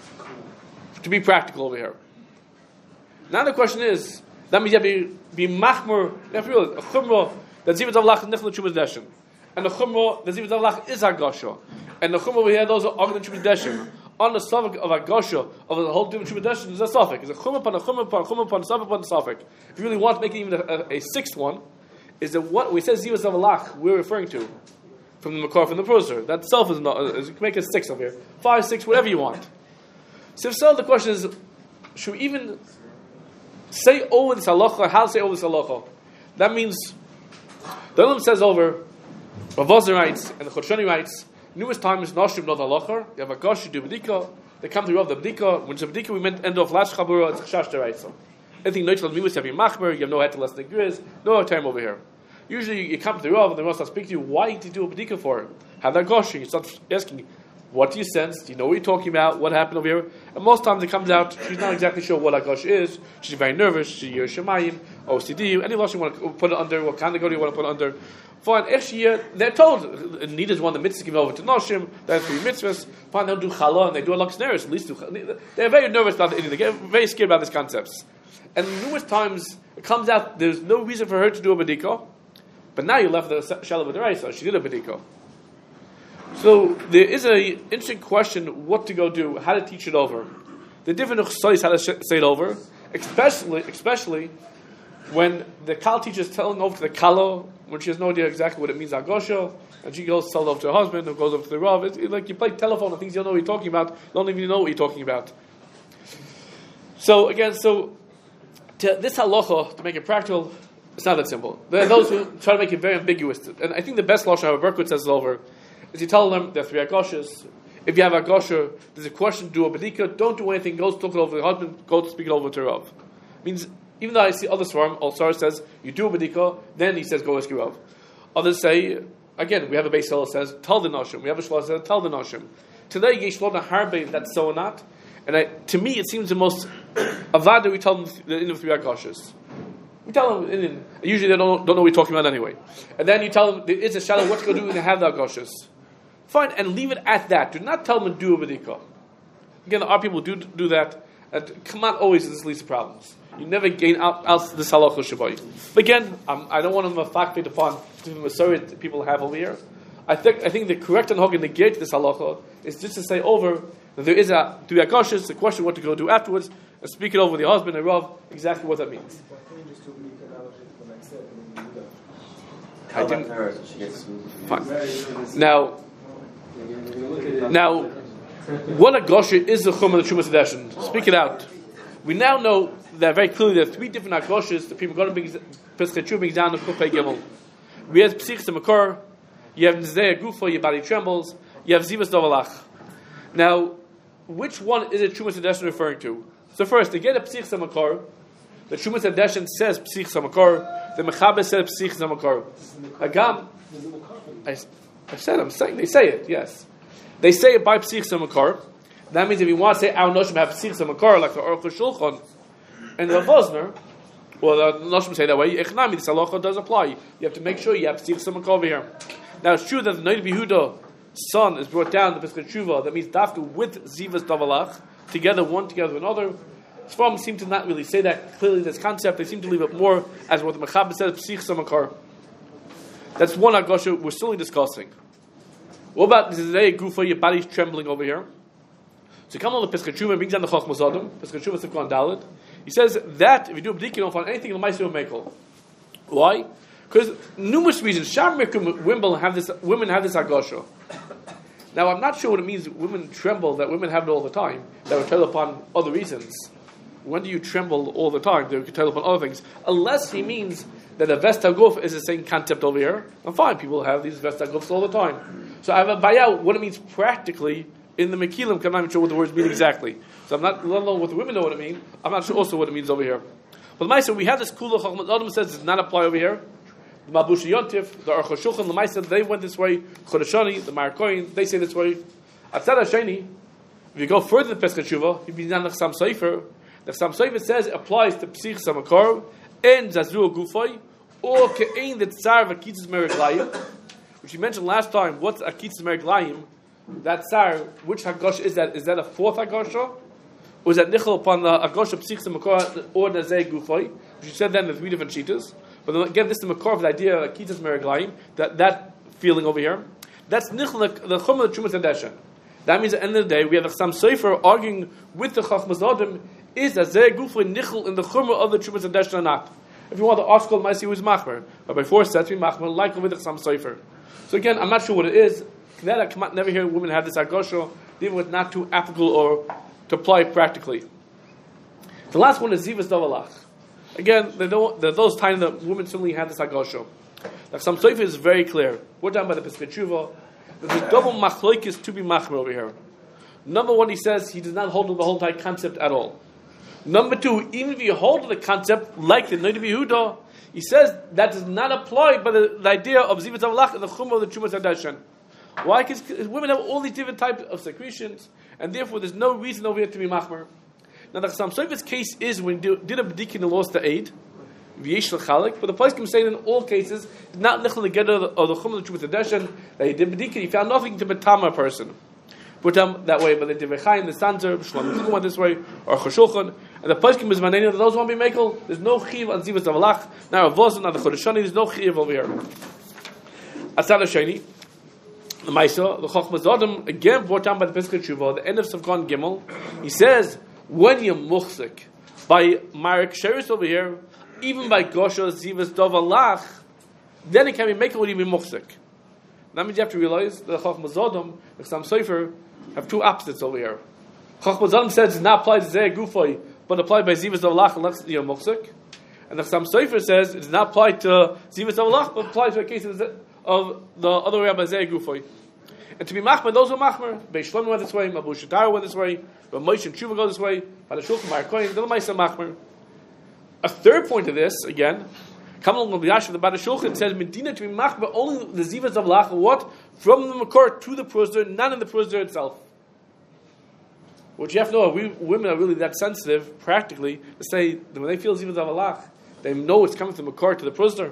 [SPEAKER 1] To be practical over here. Now the question is that means you have to be machmer. You have to realize a chumrah that zivas davalach is nichel Chumas Hadeshin, and the chumrah that zivas davalach is hargosha, and the chumrah over here those are arguing Chumas Hadeshin. On the suffix of hargosha of the whole Chumas Hadeshin is a suffix. It's a chumrah upon a chumrah upon a chumrah upon a suffix upon a suffix. If you really want to make it even a sixth one, is that what we say zivas davalach we're referring to. From the Makar, from the Prosser. That itself is not, you can make it 6 over here. 5, 6, whatever you want. So if so, the question is, should we even say over this halacha, how to say over this halacha? That means, the Olam says over, Rav Vosner writes, and the Chodshani writes, numerous times, Noshim not halacha, you have a gosh, you do bedika, they come to Rav the bedika, when it's a bedika, we meant end of last chabura, it's a chash deraisa. Anything neutral, you have your machmer, you have no head to less than grizz, no time over here. Usually you come to the Rav and the Rav starts speaking to you, why did you do a bedika for it? Have that goshing. You start asking, what do you sense? Do you know what you're talking about? What happened over here? And most times it comes out, she's not exactly sure what a gosh is. She's very nervous. She's Shemayim, OCD, any loss you want to put it under, what kind of go do you want to put it under? Fine, they're told, Nita's one of the mitzvahs give over to Noshim, that's 3 mitzvahs. Fine, they'll do challah and they do a luxneris, at least they're very nervous about it. They get very scared about these concepts. And numerous times it comes out, there's no reason for her to do a bedika. But now you left the Shalom D'Oraisa. She did a bedika. So there is an interesting question: what to go do, how to teach it over. The different uchsais how to say it over, especially when the kal teacher is telling over to the kalo when she has no idea exactly what it means agosha, and she goes to tell it over to her husband, who goes over to the rav. It's like you play telephone and things you don't know what you're talking about. You don't even know what you're talking about. So again, to this halacha to make it practical. It's not that simple. There are those who try to make it very ambiguous. And I think the best lashon how Berkut says it over is you tell them there are 3 agoshas. If you have a agosha, there's a question, do a bedika, don't do anything, go talk it over to the husband, go to speak it over to Rav. Means, even though I see other svarim, Al-Sar says, you do a bedika, then he says, go ask your Rav. Others say, again, we have a Beis Hillel that says tell the noshim. We have a Shlomo that says tell the noshim. Today, yesh lo harbe that's so or not. And to me, it seems the most avada. We tell them the end of 3 agoshes. We tell them usually they don't know what we're talking about anyway. And then you tell them it's a shadow. What to go do when they have the agoshes? Fine, and leave it at that. Do not tell them to do a bedika. Again, our people do that. And come out always this leads to problems. You never gain out this halacha shabai. But again, I don't want to fakfit upon the Masoret people have over here. I think the correct and to negate this halacha is just to say over that there is a 3 agoshes, the question what to go do afterwards, and speak it over with the husband and Rav exactly what that means. I didn't. Fine. Now, what agosha is the chum of the Trumas Hadeshin? Speak it out. We now know that very clearly there are 3 different agoshes. The people going to bring Pesach Chuvah down to Kufay Gimel. We have Psichas Makor. You have Nizdeya Gufa. Your body trembles. You have Zivas Dovalach. Now, which one is it Trumas Hadeshin referring to? So first, to get a Psichas Makor, the Trumas Hadeshin says Psichas Makor. The Mechaber says Psichas Makor. Agam. I'm saying they say it. Yes. They say it by Psichas Makor. That means if you want to say our Noshim have Psichas Makor, like the Aruch Shulchan and the Vosner, or the Noshim say that way, Echnami, this halacha does apply. You have to make sure you have Psichas Makor over here. Now it's true that the Noid Yehuda son is brought down to Pesach Tshuva. That means Dafka with Zivas Davalach together, one together with another. Sfarim seem to not really say that clearly. This concept they seem to leave it more as what the Mechaber says Psichas Makor. That's one agosha we're still discussing. What about this day Gufa, your body's trembling over here? So come on the Pesach Tshuva brings down the Chochmah Zodom, Pesach Tshuva Sifkan Dalet. He says that if you do a b'dik, you don't find anything in the Ma'aseh Mekel. Why? Because numerous reasons. Women have this agosha. Now I'm not sure what it means. Women tremble. That women have it all the time. That would tell upon other reasons. When do you tremble all the time? They could tell upon other things. Unless he means that a vestaguf is the same concept over here. And fine, people have these vestagufs all the time. So I have a bayah what it means practically in the Mekilim. I'm not even sure what the words mean exactly. So I'm not, let alone what the women know what it means. I'm not sure also what it means over here. But the Ma'aseh, we have this Kula Chochmah Adam says it does not apply over here. The Malbush Yontif, the Aruch Shulchan, the Ma'aseh, they went this way. Chodeshani, the Markoin, they say this way. Atzad Hasheni, if you go further than Pesach Tshuva, you be down the Chasam Sofer. The Chasam Sofer says it applies to Psich Samakor and Zazru Gufay or Ke'ein the Tsar Vakitzis Meriglayim, which you mentioned last time. What's Akitzis Meriglayim? That Tsar, which Hagosha is that? Is that a 4th Hagosha? Or is that Nichel upon the Hagosha Psich Samakor or the Zay Gufay? Which you said then the 3 different cheetahs. But then, again, this is the Makor of the idea of Akitzis Meriglayim, that feeling over here. That's Nichel, the Chum of the Trumas Hadeshin. That means at the end of the day, we have the Chasam Sofer arguing with the Chochmah Zodom, is that Zeh Gufay Nichel in the Chumrah of the Trumas Hadeshin or not? If you want the article, might see who's Machmer. But by 4 sets, we Machmer, like with the Chasam Sofer. So again, I'm not sure what it is. I come never hear women have this agosha, even with not too applicable or to apply practically. The last one is Zivas Davalach. Again, they're those times that women certainly have this agosha. The Chasam Sofer is very clear. We're talking about the Pesach Tshuva. There's a double machlokes to be Machmer over here. Number 1, he says he does not hold to the whole entire concept at all. Number 2, even if you hold to the concept like the Noid Yehuda, he says that does not apply by the idea of Zivas Davalach and the Chumrah of the Trumas Hadeshin. Why? Because women have all these different types of secretions, and therefore there's no reason over here to be machmer. Now the Chasam Sofer's case is when he did a b'dik and lost the aid, v'yesh l'chalik, but the place can say in all cases, not lichl together of the chum of the Trumas Hadeshin, that he did b'dik and he found nothing to betama a person. Put them that way, but the Divrei the Sanzer, Shlomo went this way, or Chashulchan, and the place can be manani, those won't be mekel, there's no chiv on Zivas Davalach, now a Vosn, now the Chodeshani, there's no chiv over here. Atzad Hasheni, the Maisa, the Chochmah Zodom, again brought down by the Pesach Tshuva, the end of Sivkon Gimel, he says, when you're muchzik, by Marek Sheris over here, even by Gosha Zivas Davalach, then it can be mekel when you be muchzik. That means you have to realize that the Chochmah Zodom, the Chasam Sofer, have 2 opposites over here. Chochmah Zodom says it's not applied to Zeh Gufay, but applied by Zivas Davalach unless you're muchzik. And the Chasam Sofer says it's not applied to Zivas Davalach, but applied to the cases of the other way by Zeh Gufay. And to be machmer, those who are machmer, Beis Shlomo went this way, Mabu Shadar went this way, but Moshe and Tshuva go this way, Bala Shulchan, Markoin, the Maisa machmer. A third point of this, again, Come along, the Bada Shulchan says Medina to be machmer only the zivas of lacha. What from the makor to the prusder, none in the prusder itself. What you have to know, we women are really that sensitive, practically, to say that when they feel zivas of lach, they know it's coming from the makor to the prusder.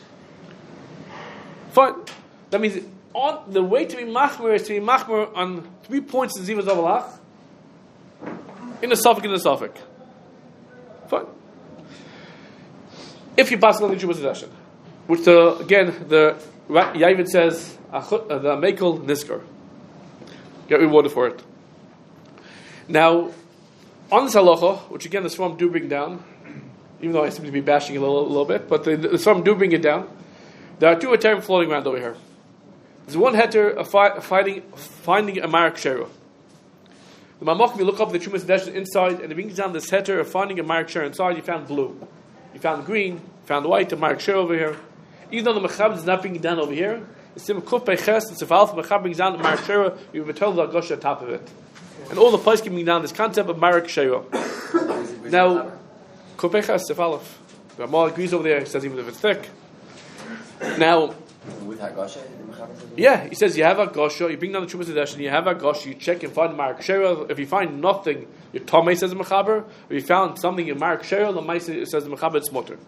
[SPEAKER 1] Fine. That means on the way to be machmer is to be machmer on 3 points in zivas of lach. In the suffix. Fine. If you pass on the Jewish possession, which again the Yavid says the Mekel Nisker, get rewarded for it. Now, on this halacha, which again the Swarm do bring down, even though I seem to be bashing it a little bit, but the Swarm do bring it down. There are 2 heterim floating around over here. There's one heter finding a Marak Shera. The Mamach, you look up the Chumas Sedeshin inside, and it brings down this heter of finding a Marak Shera inside. You found blue. You found green, you found white, the Marak Shera over here. Even though the Mechab is not bringing down over here, it's Sim Kuf Beches, and Sefalf, Mechab brings down the Marak Shera, you will tell the Agosha on top of it. And all the place can bring down this concept of Marak Shera. Now, Kuf Beches, Sefalf. The Ramal agrees over there, he says even if it's thick. Now,
[SPEAKER 2] with Hagosha?
[SPEAKER 1] Yeah, he says you have a gosha, you bring down the Chumas Sedeshin, you have a gosha, you check and find Marak Shera. If you find nothing, your Tomei says the Mechaber. If you found something in Marak Shera, the Maisa says the Mechaber, it's Mutter.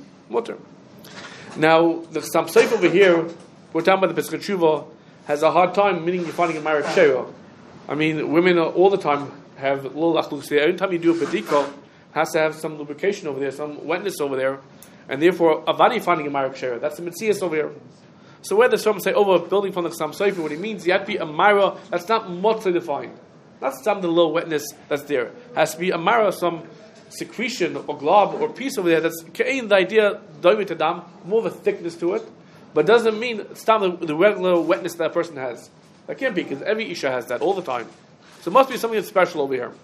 [SPEAKER 1] Now, the Sam Seif over here, we're talking about the Pesach Tshuva, has a hard time meaning you're finding a Marak Shera. I mean, women all the time have little achlus there. Every time you do a pediko, has to have some lubrication over there, some wetness over there, and therefore, avadi finding a Marak Shera. That's the Metzias over here. So where the Shalom say over building from the Sam Sefer, what he means, you have to be a Mara that's not much defined. Not some the little wetness that's there. It has to be a Mara, some secretion or glob or piece over there that's the idea, more of a thickness to it, but doesn't mean it's not the regular wetness that person has. That can't be, because every Isha has that all the time. So it must be something that's special over here.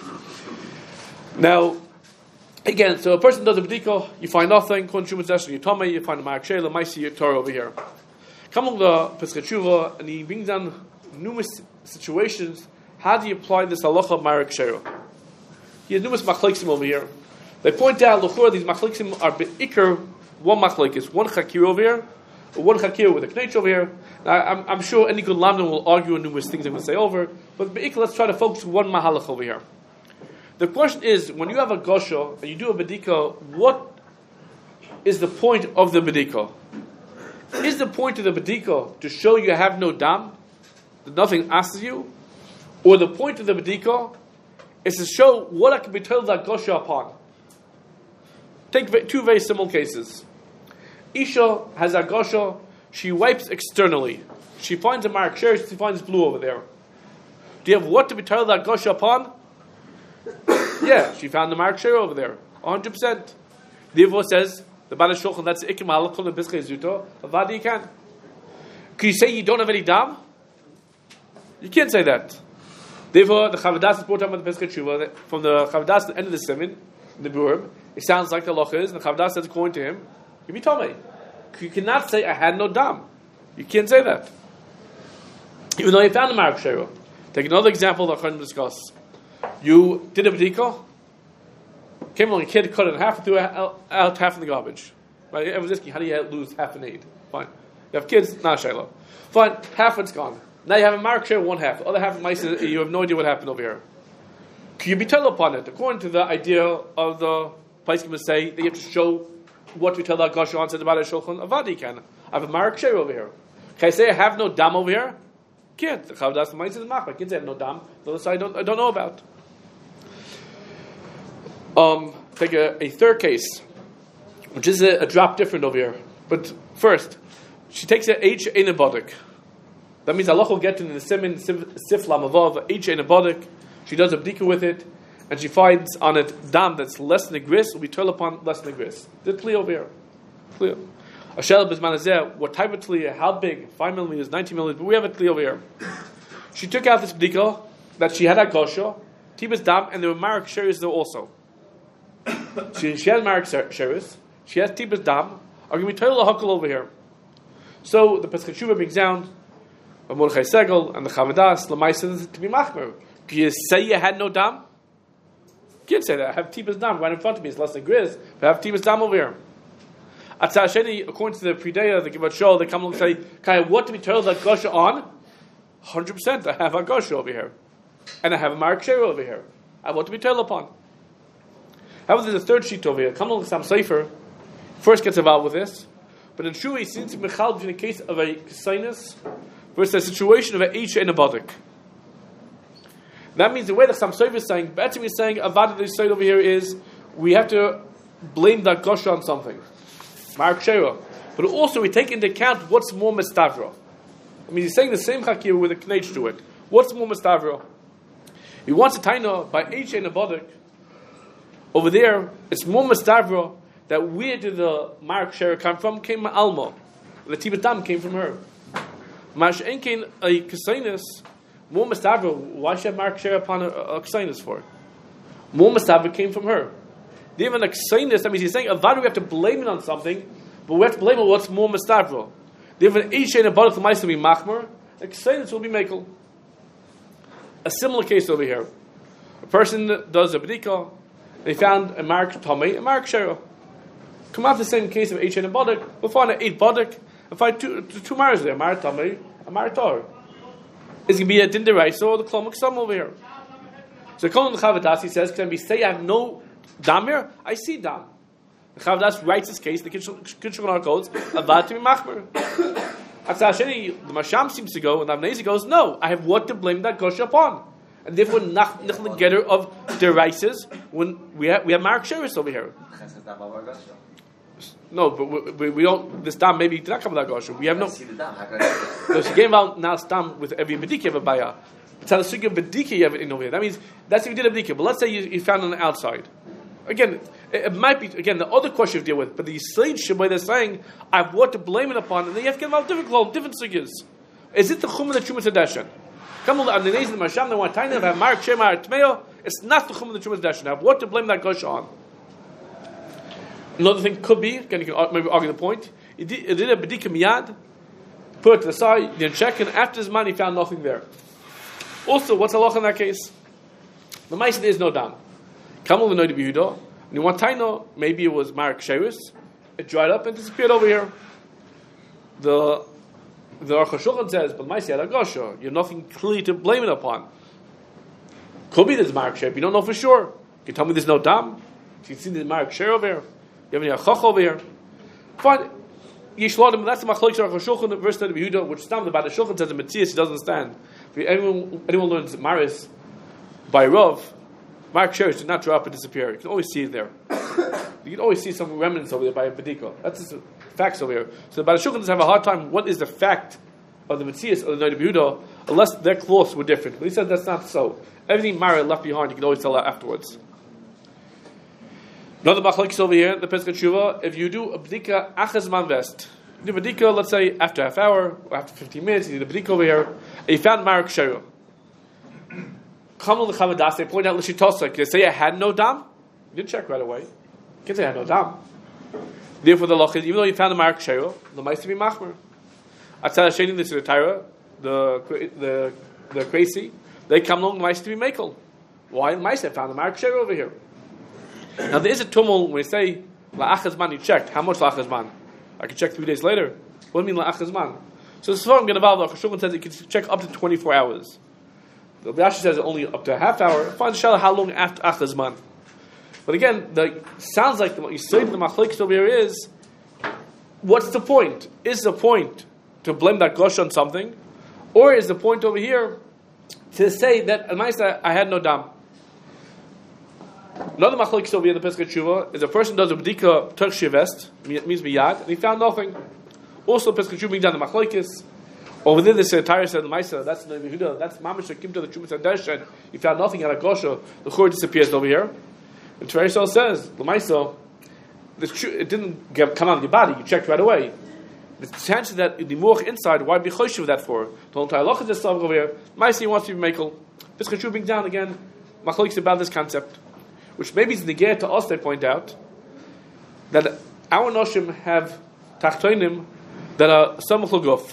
[SPEAKER 1] Now, again, so a person does a bediko, you find nothing, you find a Marak Shera, the Maisi Torah over here. Come on the Pesach Tshuva, and he brings down numerous situations. How do you apply this halacha of Marak Shera? He has numerous machleksim over here. They point out, l'chura, these machleksim are be'ikr, one machlekis, one chakir over here, or one chakir with a knetch over here. Now, I'm sure any good lamdan will argue on numerous things I'm going to say over, but be'ikr, let's try to focus on one mahalach over here. The question is, when you have a gosha, and you do a bedika, what is the point of the bedika? Is the point of the bedika to show you have no dam, that nothing asks you? Or the point of the bedika is to show what I can be told that gosha upon? Take 2 very similar cases. Isha has a gosha, she wipes externally. She finds a Marak Shera, she finds blue over there. Do you have what to be told that gosha upon? Yeah, she found the Marak Shera over there, 100%. The Yivor says, the Bada Shulchan, that's Ikim Halakol and Biskei Zuto, Avadi you can. Can you say you don't have any dam? You can't say that. Therefore, the Chavadas is brought down by the Pesach Tshuva, from the Chavadas to the end of the Siman, in the Burim, it sounds like the Loch is, and the Chavadas says according to him, you be Tomei. You cannot say, I had no dam. You can't say that. Even though you found the Marak Shera. Take another example that we're going to discuss. You did a bedika, came along a kid, cut it in half, and threw out half in the garbage. Right? Everyone's asking, how do you lose half an aid? Fine. You have kids, not Shiloh. Fine, half of it's gone. Now you have a Marak Shera, one half. The other half of mice, you have no idea what happened over here. Can you be told upon it? According to the idea of the place, you must say that you have to show what we tell the Gosha on said about a Shulchan Avadi can. I have a Marak Shera over here. Can I say I have no dam over here? Can't. The Chavdas mice is mach. I can't say I have no dam. The other side I don't know about. Take a third case, which is a drop different over here. But first, she takes a H enabodik. That means Allah will get in the Simin Siflam Avav H enabodik. She does a bdika with it, and she finds on it dam that's less than a gris. Will be told upon less than a gris. The tli over here, clear. A shell bismanazeh. What type of tli? How big? 5 millimeters, 19 millimeters. But we have a tli over here. She took out this bdika that she had at Gosha, tibas dam, and there were Marak Sheris there also. She has Marak Sheris. She has tibas dam. Are going to be told a hakol over here. So the Pesach Tshuva brings down Mordechai Segel and the Chavadas Lamaisa to be machmer. Can you say you had no dam? You can't say that. I have tibas dam right in front of me. It's less than gris, but I have tibas dam over here. Atzah Sheni, according to the Prideya, the Givat Shol, they come along and say, "Kai, what to be told that Gosha on?" 100%. I have a Gosha over here, and I have a Mark Shera over here. I want to be told upon. However, there's a third sheet over here. Come along, Sam Sefer first gets involved with this, but in true, he seems to be mechal between a case of a sinus versus a situation of an H and a Badik. That means the way that Sam Sefer is saying, Betzim is saying, Avad the side over here is we have to blame that Gosha on something. Mark Shera. But also we take into account what's more Mestavra. I mean, he's saying the same Hakir with a Knech to it. What's more Mestavra? He wants a Taina by H and a Badik. Over there, it's more Mestavra that where did the Mark Shera come from? Came from Alma. The Tibetam came from her. Mash Enkin a Kasinus, more Mestavra. Why should Mark Shera upon a Kasinus for? More Mestavra came from her. They have an Kasinus, that means he's saying, Avad, we have to blame it on something, but we have to blame it on what's more Mestavra. They have an H and a Badik, the Mice will be Machmer, a Kasinus will be Mekel. A similar case over here. A person does a B'dika, they found a Mark Tomei, a Mark Shera. Come out the same case of H and a Badik, we'll find an 8 Badik, and find two Mars there, Mar Tomei, a Mar Tor. It's going to be a Din Deraisa or the Klomak Sam over here. So Kol the Chavadas, he says, can we say I have no Dam here? I see Dam. The Chavadas writes his case, the Kitshon codes, Avad to be Machmer. Atzasheni, the Masham seems to go, and Avnezi goes, no, I have what to blame that Gosha upon. And therefore, not the getter of Deraisas when we have Mark Sheris over here. No, but we don't. This dam maybe did not come with that Gosha. We have no. So she came out now stam with every bedika of a baya. It's how the sugi of bedika you have it in over here. That means that's if you did a bedika. But let's say you found on the outside. Again, it might be the other question you deal with. But the Yisrael Shabbai, they're saying I have what to blame it upon, and then you have to get out different sugyas. Is it the chum of the Chumas Hadeshen? Come on, the Nezin, the Masham, the one time they have Mark Shema Tmeo. It's not the chum of the Chumas Hadeshen. I have what to blame that Gosha on. Another thing could be, again, you can maybe argue the point. He did a bedika miyad, put it to the side, then check, and after his man he found nothing there. Also, what's halacha in that case? The Maisa there is no dam. Kamul v'noy Yehuda, and you want taino, maybe it was Mark Sheris, it dried up and disappeared over here. The Aruch HaShulchan says, but Maisa had a Gosha, you have nothing clearly to blame it upon. Could be there's Mark Sheris, you don't know for sure. Can you tell me there's no dam? You see there's Mark Sheris over here? You have any achach over here? Fine. Yishlodim, that's the machlokes of Aruch HaShulchan, verse 30 Yehuda, which stands about the Shulchan says in Matthias, he doesn't understand. If anyone learns Maris by Rav, Mark Sheris did not drop and disappear. You can always see it there. You can always see some remnants over there by a Bedika. That's just facts over here. So the Baalei Shulchan does have a hard time. What is the fact of the Matthias or the Noda Yehuda, unless their cloths were different? But he said that's not so. Everything Mara left behind, you can always tell that afterwards. Another machlokes over here, the Pesach Tshuva, if you do a Bedika achaz man vest, you do a Bedika, let's say after half hour or after 15 minutes, you did a Bedika over here, and you found Mark Shera. Come on the Chavadas, they point out L'shitosa. Can they say I had no dam? You didn't check right away. You can't say I had no dam. Therefore, the loch is, even though you found the Mark Shera, the mice to be machmer. Atzal Hasheni, this is the Tyra, the crazy, they come along, the mice to be makel. Why? The mice have found the Mark Shera over here. Now, there is a tumult when we say La'achazman, you checked. How much La'achazman? I can check 3 days later. What do you mean La'achazman? So, this is what I'm going to involve. The Shulchan says you can check up to 24 hours. The Rashi says only up to a half hour. Find Shalom how long after Achazman. But again, sounds like what you say to the machlokes over here is, what's the point? Is the point to blame that Gosh on something? Or is the point over here to say that I had no dam? Another machlokes over here in the Pesach Tshuva is a person does a b'dika Turk Shivest, means miyad, and he found nothing. Also, Pesach Tshuva being done the machlokes. Over there, the Tire said the Maisa, that's the Yehuda, that's Mamish Akim to the Chumas Hadeshen. He found nothing at a Gosha. The Chor disappears over here. And Tverisol says, the Maisa, it didn't come out of your body. You checked right away. The chance that the Muach inside, why be Choshev that for? The entire Loch is this stuff over here. Maisa, he wants to be Mekel. This Cheshuv being down again. Machlokes about this concept, which maybe is negir to us. They point out that our noshim have tachtoinim that are samach l'guf.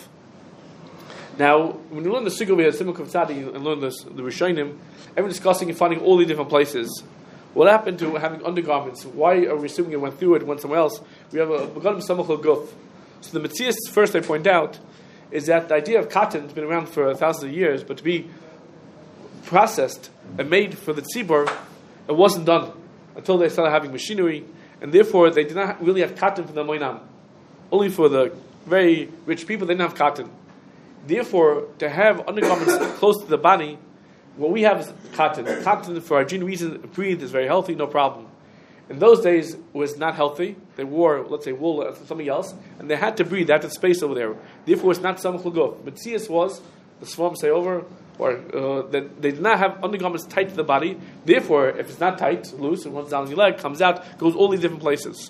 [SPEAKER 1] Now, when you learn the Sugya, we had Simon Kovtzadi and learn the Rishonim, everyone discussing and finding all the different places What happened to having undergarments? Why are we assuming it went through it, went somewhere else? We have a Begadim Samach L'Guf. So the Metzias, first I point out, is that the idea of cotton has been around for thousands of years, but to be processed and made for the tzibur, it wasn't done until they started having machinery, and therefore they did not really have cotton for the moinam. Only for the very rich people, they didn't have cotton. Therefore, to have undergarments close to the body, what we have is cotton. Cotton, for hygiene reasons, breathed is very healthy, no problem. In those days, was not healthy. They wore, let's say, wool or something else, and they had to breathe. They had to space over there. Therefore, it's not samach l'guf. Metzias was, the Swarm say over, or that they did not have undergarments tight to the body. Therefore, if it's not tight, loose, and runs down your leg, comes out, goes all these different places.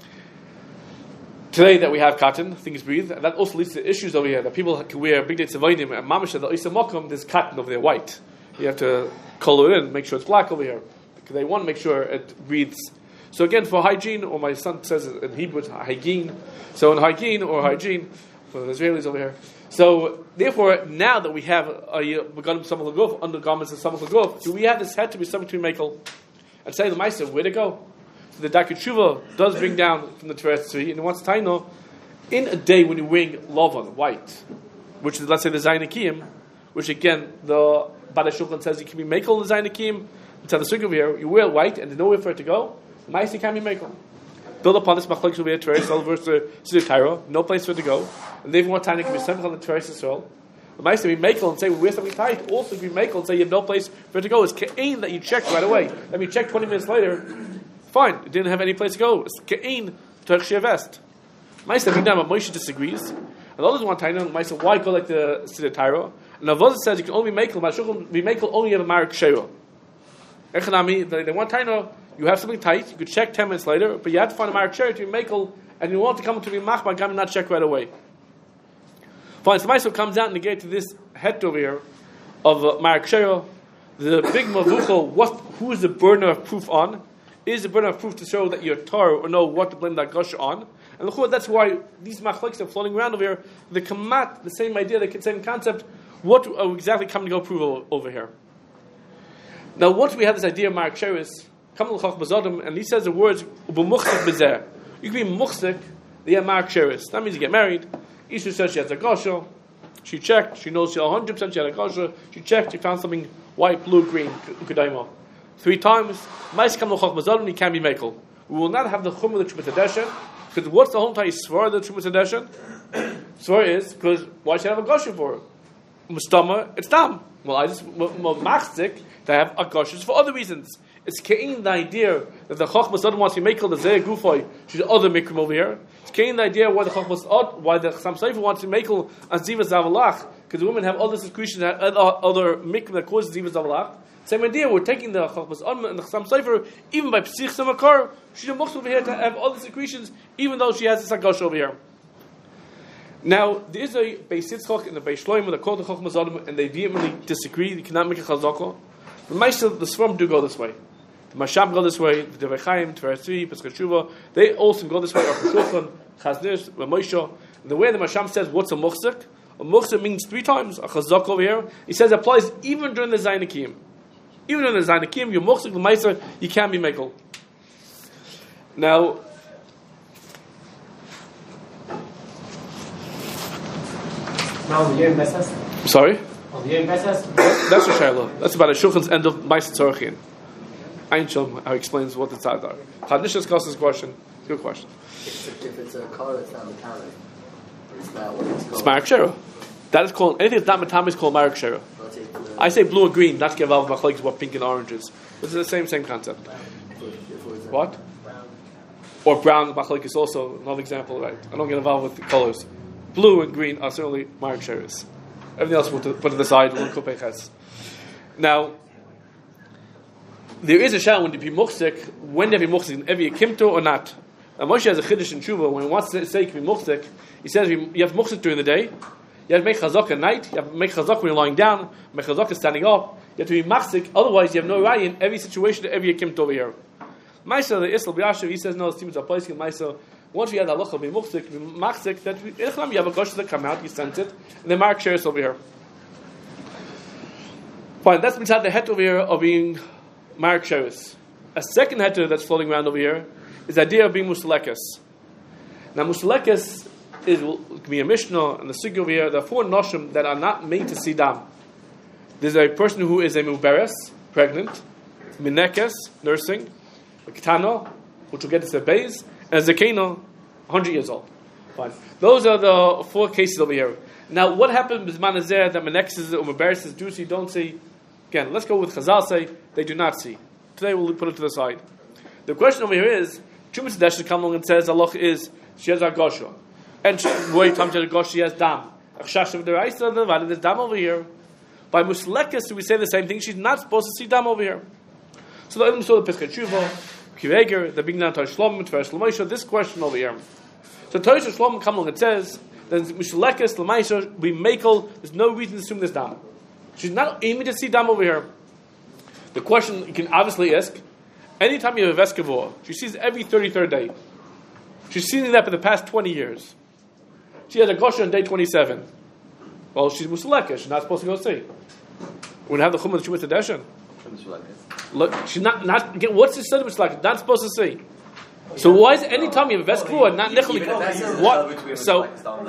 [SPEAKER 1] Today that we have cotton, things breathe, and that also leads to issues over here, that people can wear big day tzavayim, and mamash, the isa mokum, there's cotton over there, white. You have to color it in, make sure it's black over here, because they want to make sure it breathes. So again, for hygiene, or my son says in Hebrew, it's hygiene. So in hygiene, or hygiene, for the Israelis over here. So therefore, now that we have begun samach l'guf, undergarments of samach l'guf, do we have this head to be something to be makel? And say the Meister, where to go? So the Darkei Teshuva does bring down from the Teres Tzvi, and he wants to know, in a day when you're wearing lovan, white, which is, let's say, the Zayin Akiyim, which again, the Bada Shulchan says you can be makel the Zayin Akiyim, it's on the circle over here, you wear white, and there's nowhere for it to go, Meister can be makel. Build upon this machlokes will be a Teres Yisrael versus Siddur Torah, no place for it to go, and therefore one time it can be something on the Teres Yisrael. The Meister be makel and say, we wear something tight, also be makel and say you have no place for it to go. It's ke'ein that you checked right away. Let me check 20 minutes later, fine, it didn't have any place to go. It's ke'ein to a vest. Meister bring down, but Moshe disagrees. And others want to know, Meister, why go like the Siddur Torah? And Avodah says you can only be makel, Mashulchan be makel only have a marek sheira. Echanami, they want to know, you have something tight, you could check 10 minutes later, but you have to find a marek sheira to be makel, and you want to come to be machbar, gam not check right away. Fine, so Meister comes out and negate to this het over here of marek sheira. The big mavucho, who is the burner of proof on? Is the burner of proof to show that you're tar or know what to blame that gush on? And that's why these machlokes are floating around over here. The kamat, the same idea, the same concept. What are we exactly coming to go prove over here? Now, once we have this idea of marek sheris, and he says the words "ubumuchsik bezer." You can be muchsik, the marek sheris. That means you get married. Isha says she has a gosha. She checked. She knows she 100% she had a gosha. She checked. She found something white, blue, green, ukadaima. 3 times. Mais kam l'chach mazadim. He can be mekel. We will not have the chum of the Trumas Hadeshen, because what's the whole entire svar of the Trumas Hadeshen? Svar is because why should I have a gosha for it? Mustama, it's dam. Well, I just machzik to have a gosha for other reasons. It's kein the idea that the chachmas doesn't want to make the zeh gufay. She's other mikrim over here. It's kein the idea why the chachmas why the Chassam Sofer wants to make an ziva zavalach, because the women have other secretions that other mikrim that causes ziva zavalach. Same idea. We're taking the chachmas and the Chassam Sofer even by psich samakar. She's a mukh over here to have other secretions, even though she has this agash over here. Now there is a Beis Yitzchak and the Beis Shlomo that call the chachmas adam, and they vehemently disagree. They cannot make a chazaka. But Ma'aseh, the Swarm do go this way. The Mashab go this way, the Devei Chaim, Teres Tzvi, Pesach Teshuva, they also go this way, Aruch HaShulchan, Chaznish, Ramosha. The way the Mashab says, what's a muchzik? A muchzik means 3 times, a chazak over here. He says it applies even during the Zayin Akiyim. Even during the Zayin Akiyim, you're muchzik, the Ma'aseh, you can be mekel. Now, sorry? That's a shayla. That's about a Shulchan's end of Ma'aseh Tzorchin. Einshom, how he explains what the tzad are. Chadnishas asks this question. Good question.
[SPEAKER 5] If it's a color that's not metallic, it's not what it's called.
[SPEAKER 1] It's marek shera. That is called, anything that's not metallic is called marek shera. I say blue and green, not to give out machlokes what pink and orange is. This is the same concept. What? Or brown machlokes is also another example, right? I don't get involved with the colors. Blue and green are certainly marek sheras. Everything else we'll put to the side. Now, there is a shah when to be muchzik, when to be muchzik, in every kimto or not. And Moshe has a chiddush in Tshuva, when he wants to say to be muchzik, he says you have muchzik during the day, you have to make chazak at night, you have to make chazak when you're lying down, make chazak standing up, you have to be machzik, otherwise you have no raya in every situation, every kimto over here. Maisa, the Isla B'Yashav, he says no, it seems a place in Maisa, once you have the halacha, be muchzik, be machzik, that you have a gosh that come out, you sense it, and then mark shares over here. Fine, that's beside the het over here of being marek sheris. a second heter that's floating around over here is the idea of being musalekes. Now, musalekes can be a mishnah, and the sugya over here, there are 4 noshim that are not made to see dam. There's a person who is a muberes, pregnant, minekes, nursing, a ketano, which will get to the base, and a zakeno, 100 years old. Fine. Those are the 4 cases over here. Now, what happened with manazir that minekes or muberes do see, don't see? Again, let's go with Chazal say they do not see. Today we'll put it to the side. The question over here is, Chumas Desh comes along and says Allah is she has Argosha. And when comes to the Gosh, she has Dam. There's Dam over here. By Muslekes, we say the same thing. She's not supposed to see Dam over here. So the Ibn Sula Pesach Tshuva, Kiveger, the big down Torah Shlom, Torah Shlomo, this question over here. So Torah Shlom comes along and says that Muslekes, Lamaisha, we makel, there's no reason to assume this Dam. She's not aiming to see Dam over here. The question you can obviously ask, anytime you have a Veskavor, she sees every 33rd day. She's seen that for the past 20 years. She has a Gosha on day 27. Well, she's Musaleka. She's not supposed to go see. We're going to have the Chum of the Shumat Tedeshin. Look, she's not again, what's the study Musaleka? Not supposed to see. So why is it any time you have a Veskavor, not Nechel? What? So,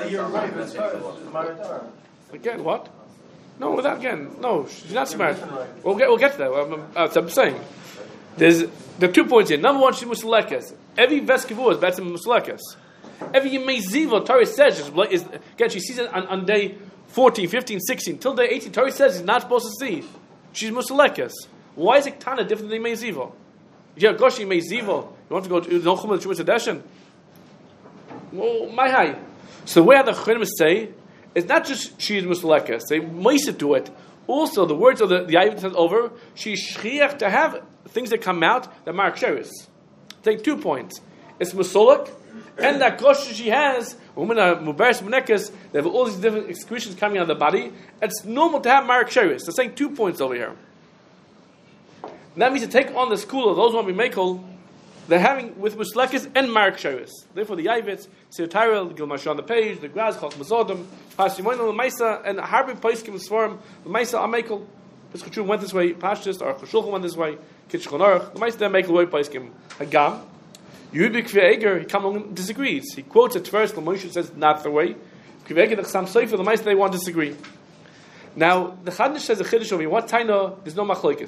[SPEAKER 1] again, what? No, without again. No, she's not smart. We'll get to that. I'm saying there are 2 points here. Number one, she's musalekes. Every veskavur is better than musalekes. Every yemeziva, Torah says is again. She sees it on day 14, 15, 16 till day 18. Torah says she's not supposed to see. She's musalekes. Why is Iktana different than yemeziva? Yeah, gosh, yemeziva. You want to go to no chumah shumas adeshin? Well, my high. So the way the Chachamim say. It's not just she is musalekes. They mice it to it. Also, the words of the Yavit says over, she's shchiach to have things that come out that mark sheris. Take 2 points. It's musolek, and that gosh she has, women are muberes munekes, they have all these different excretions coming out of the body. It's normal to have mark sheris. They're saying 2 points over here. And that means to take on the school of those who want to be makel, they're having with muslekes and mark sheris. Therefore, the Yavitz, Sir Tyrell, the Gilmash on the page, the Graz, Chok Mazodim, Hashimono, the Maisa, and Harbi Paiskim Swarm, the Maisa Amekel. Piskachum went this way, Pashtus, or Chashulchan went this way, Kitchon Orach, the Maisa Amekel way Paiskim. Hagam, Yubik Kveger, he comes along and disagrees. He quotes it first, the Moshe says not the way. Kveger, the Chasam Sofer, the Maisa they want to disagree. Now, the Chadnish says a Chiddush over here, what Taina, there's no Machlokes.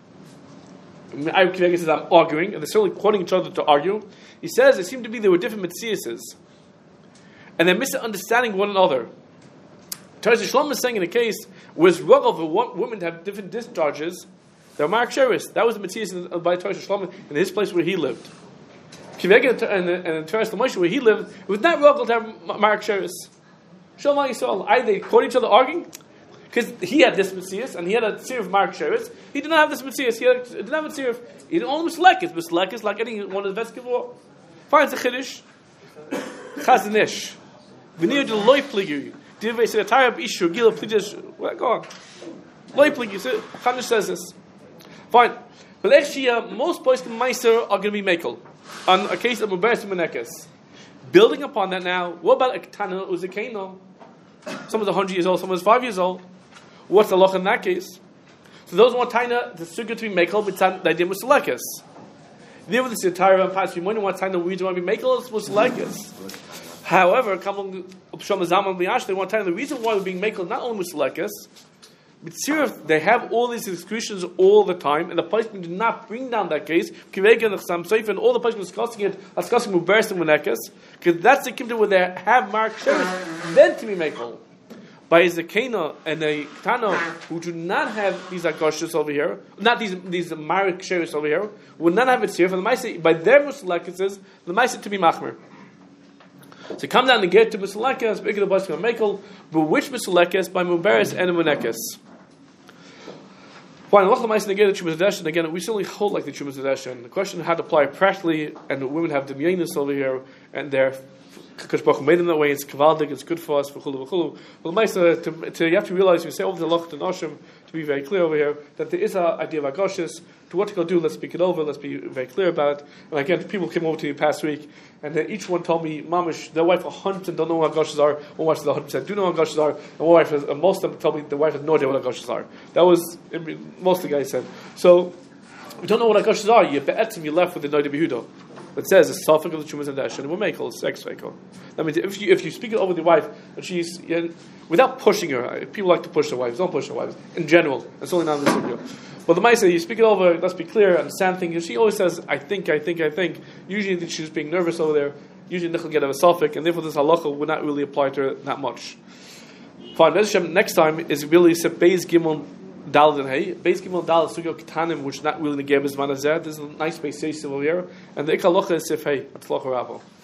[SPEAKER 1] I says I'm arguing, and they're certainly quoting each other to argue. He says it seemed to be there were different mitziases, and they're misunderstanding one another. Torah Shlom is saying in a case where it's ruggle for women to have different discharges, they're mark sheris. That was the mitzias by Torah Shlom in his place where he lived. Kiveg and Torah Shlom where he lived, it was not ruggle to have mark sheris. Shalom Yisrael, either they quote each other arguing. Because he had this Messias, and he had a tzir of Mark Sheretz. He did not have this Messias. He didn't have a tzir of... He didn't only Muslekes. Muslekes, like any one of the Veskavor. Finds a Chiddush. Chazanish. V'nir de loy pligu. Divei se atayab ishu gila pligish. Go on. Loy pligu. Chazanish says this. Fine. But actually, most boys in Meiser are going to be Mekel. On a case of Muberes and Menekes. Building upon that now, what about a Ketana Uzekeno? Someone's 100 years old, someone's 5 years old. What's the loch in that case? So those want taina the sukkah to be mekel, but they did musalekes. There with the Sitara and Pasri Moine want taina we want to be mekel, it's musalekes. However, come along Psham Zaman Liash, they want taina the reason why we're being mekel not only musalekes, but seriously, they have all these excretions all the time, and the Paiskim did not bring down that case. Kivega and the Chasam Sofer and all the Paiskim discussing it, discussing Muberes and Menekes, because that's the kimta where they have mark sheretz, then to be mekel. By a Zakena and a Ketana who do not have these Agoshas over here, not these mark sheretz over here, would not have it here for the Maisa. By their Musalekes, the Maisa to be Machmer. So come down and get to Musalekes, bigger the Paiskim mekel, but which Musalekes? By Muberes and Menekes. Fine, again, we certainly hold like the Chumas Hadeshin. The question of how to apply it practically, and the women have the Myanis over here, and they're made them that way. It's kavaldik. It's good for us. But you have to realize, we say over the Loch to Noshim, to be very clear over here, that there is an idea of Agoshis. To what to go do, let's speak it over. Let's be very clear about it. And again, people came over to me past week, and then each one told me, Mamish, their wife 100% don't know what Agoshis are. One wife 100% do know what Agoshis are, and one wife, most of them told me the wife has no idea what Agoshis are. That was most of the guys said. So we don't know what Agashas are. You left with the Noida Behuda. It says it's Safek of the Chumas and Dash, and we'll make it sex vehicle. I mean, if you speak it over the wife, and she's without pushing her, people like to push their wives. Don't push their wives in general. It's only not in this video. But the Maisa, you speak it over. Let's be clear, understand things. She always says, "I think." Usually, she's being nervous over there. Usually, Nichel get a Safek, and therefore this halacha would not really apply to her that much. Fine. Next time is really Beis Gimel Daled and Hey. Beis Gimel Daled Sugyo Ketanim, which is not really the Gebes Manazeh. This is a nice space over here, and the Ikalocha is Sif Hey. That's Locha Rabba.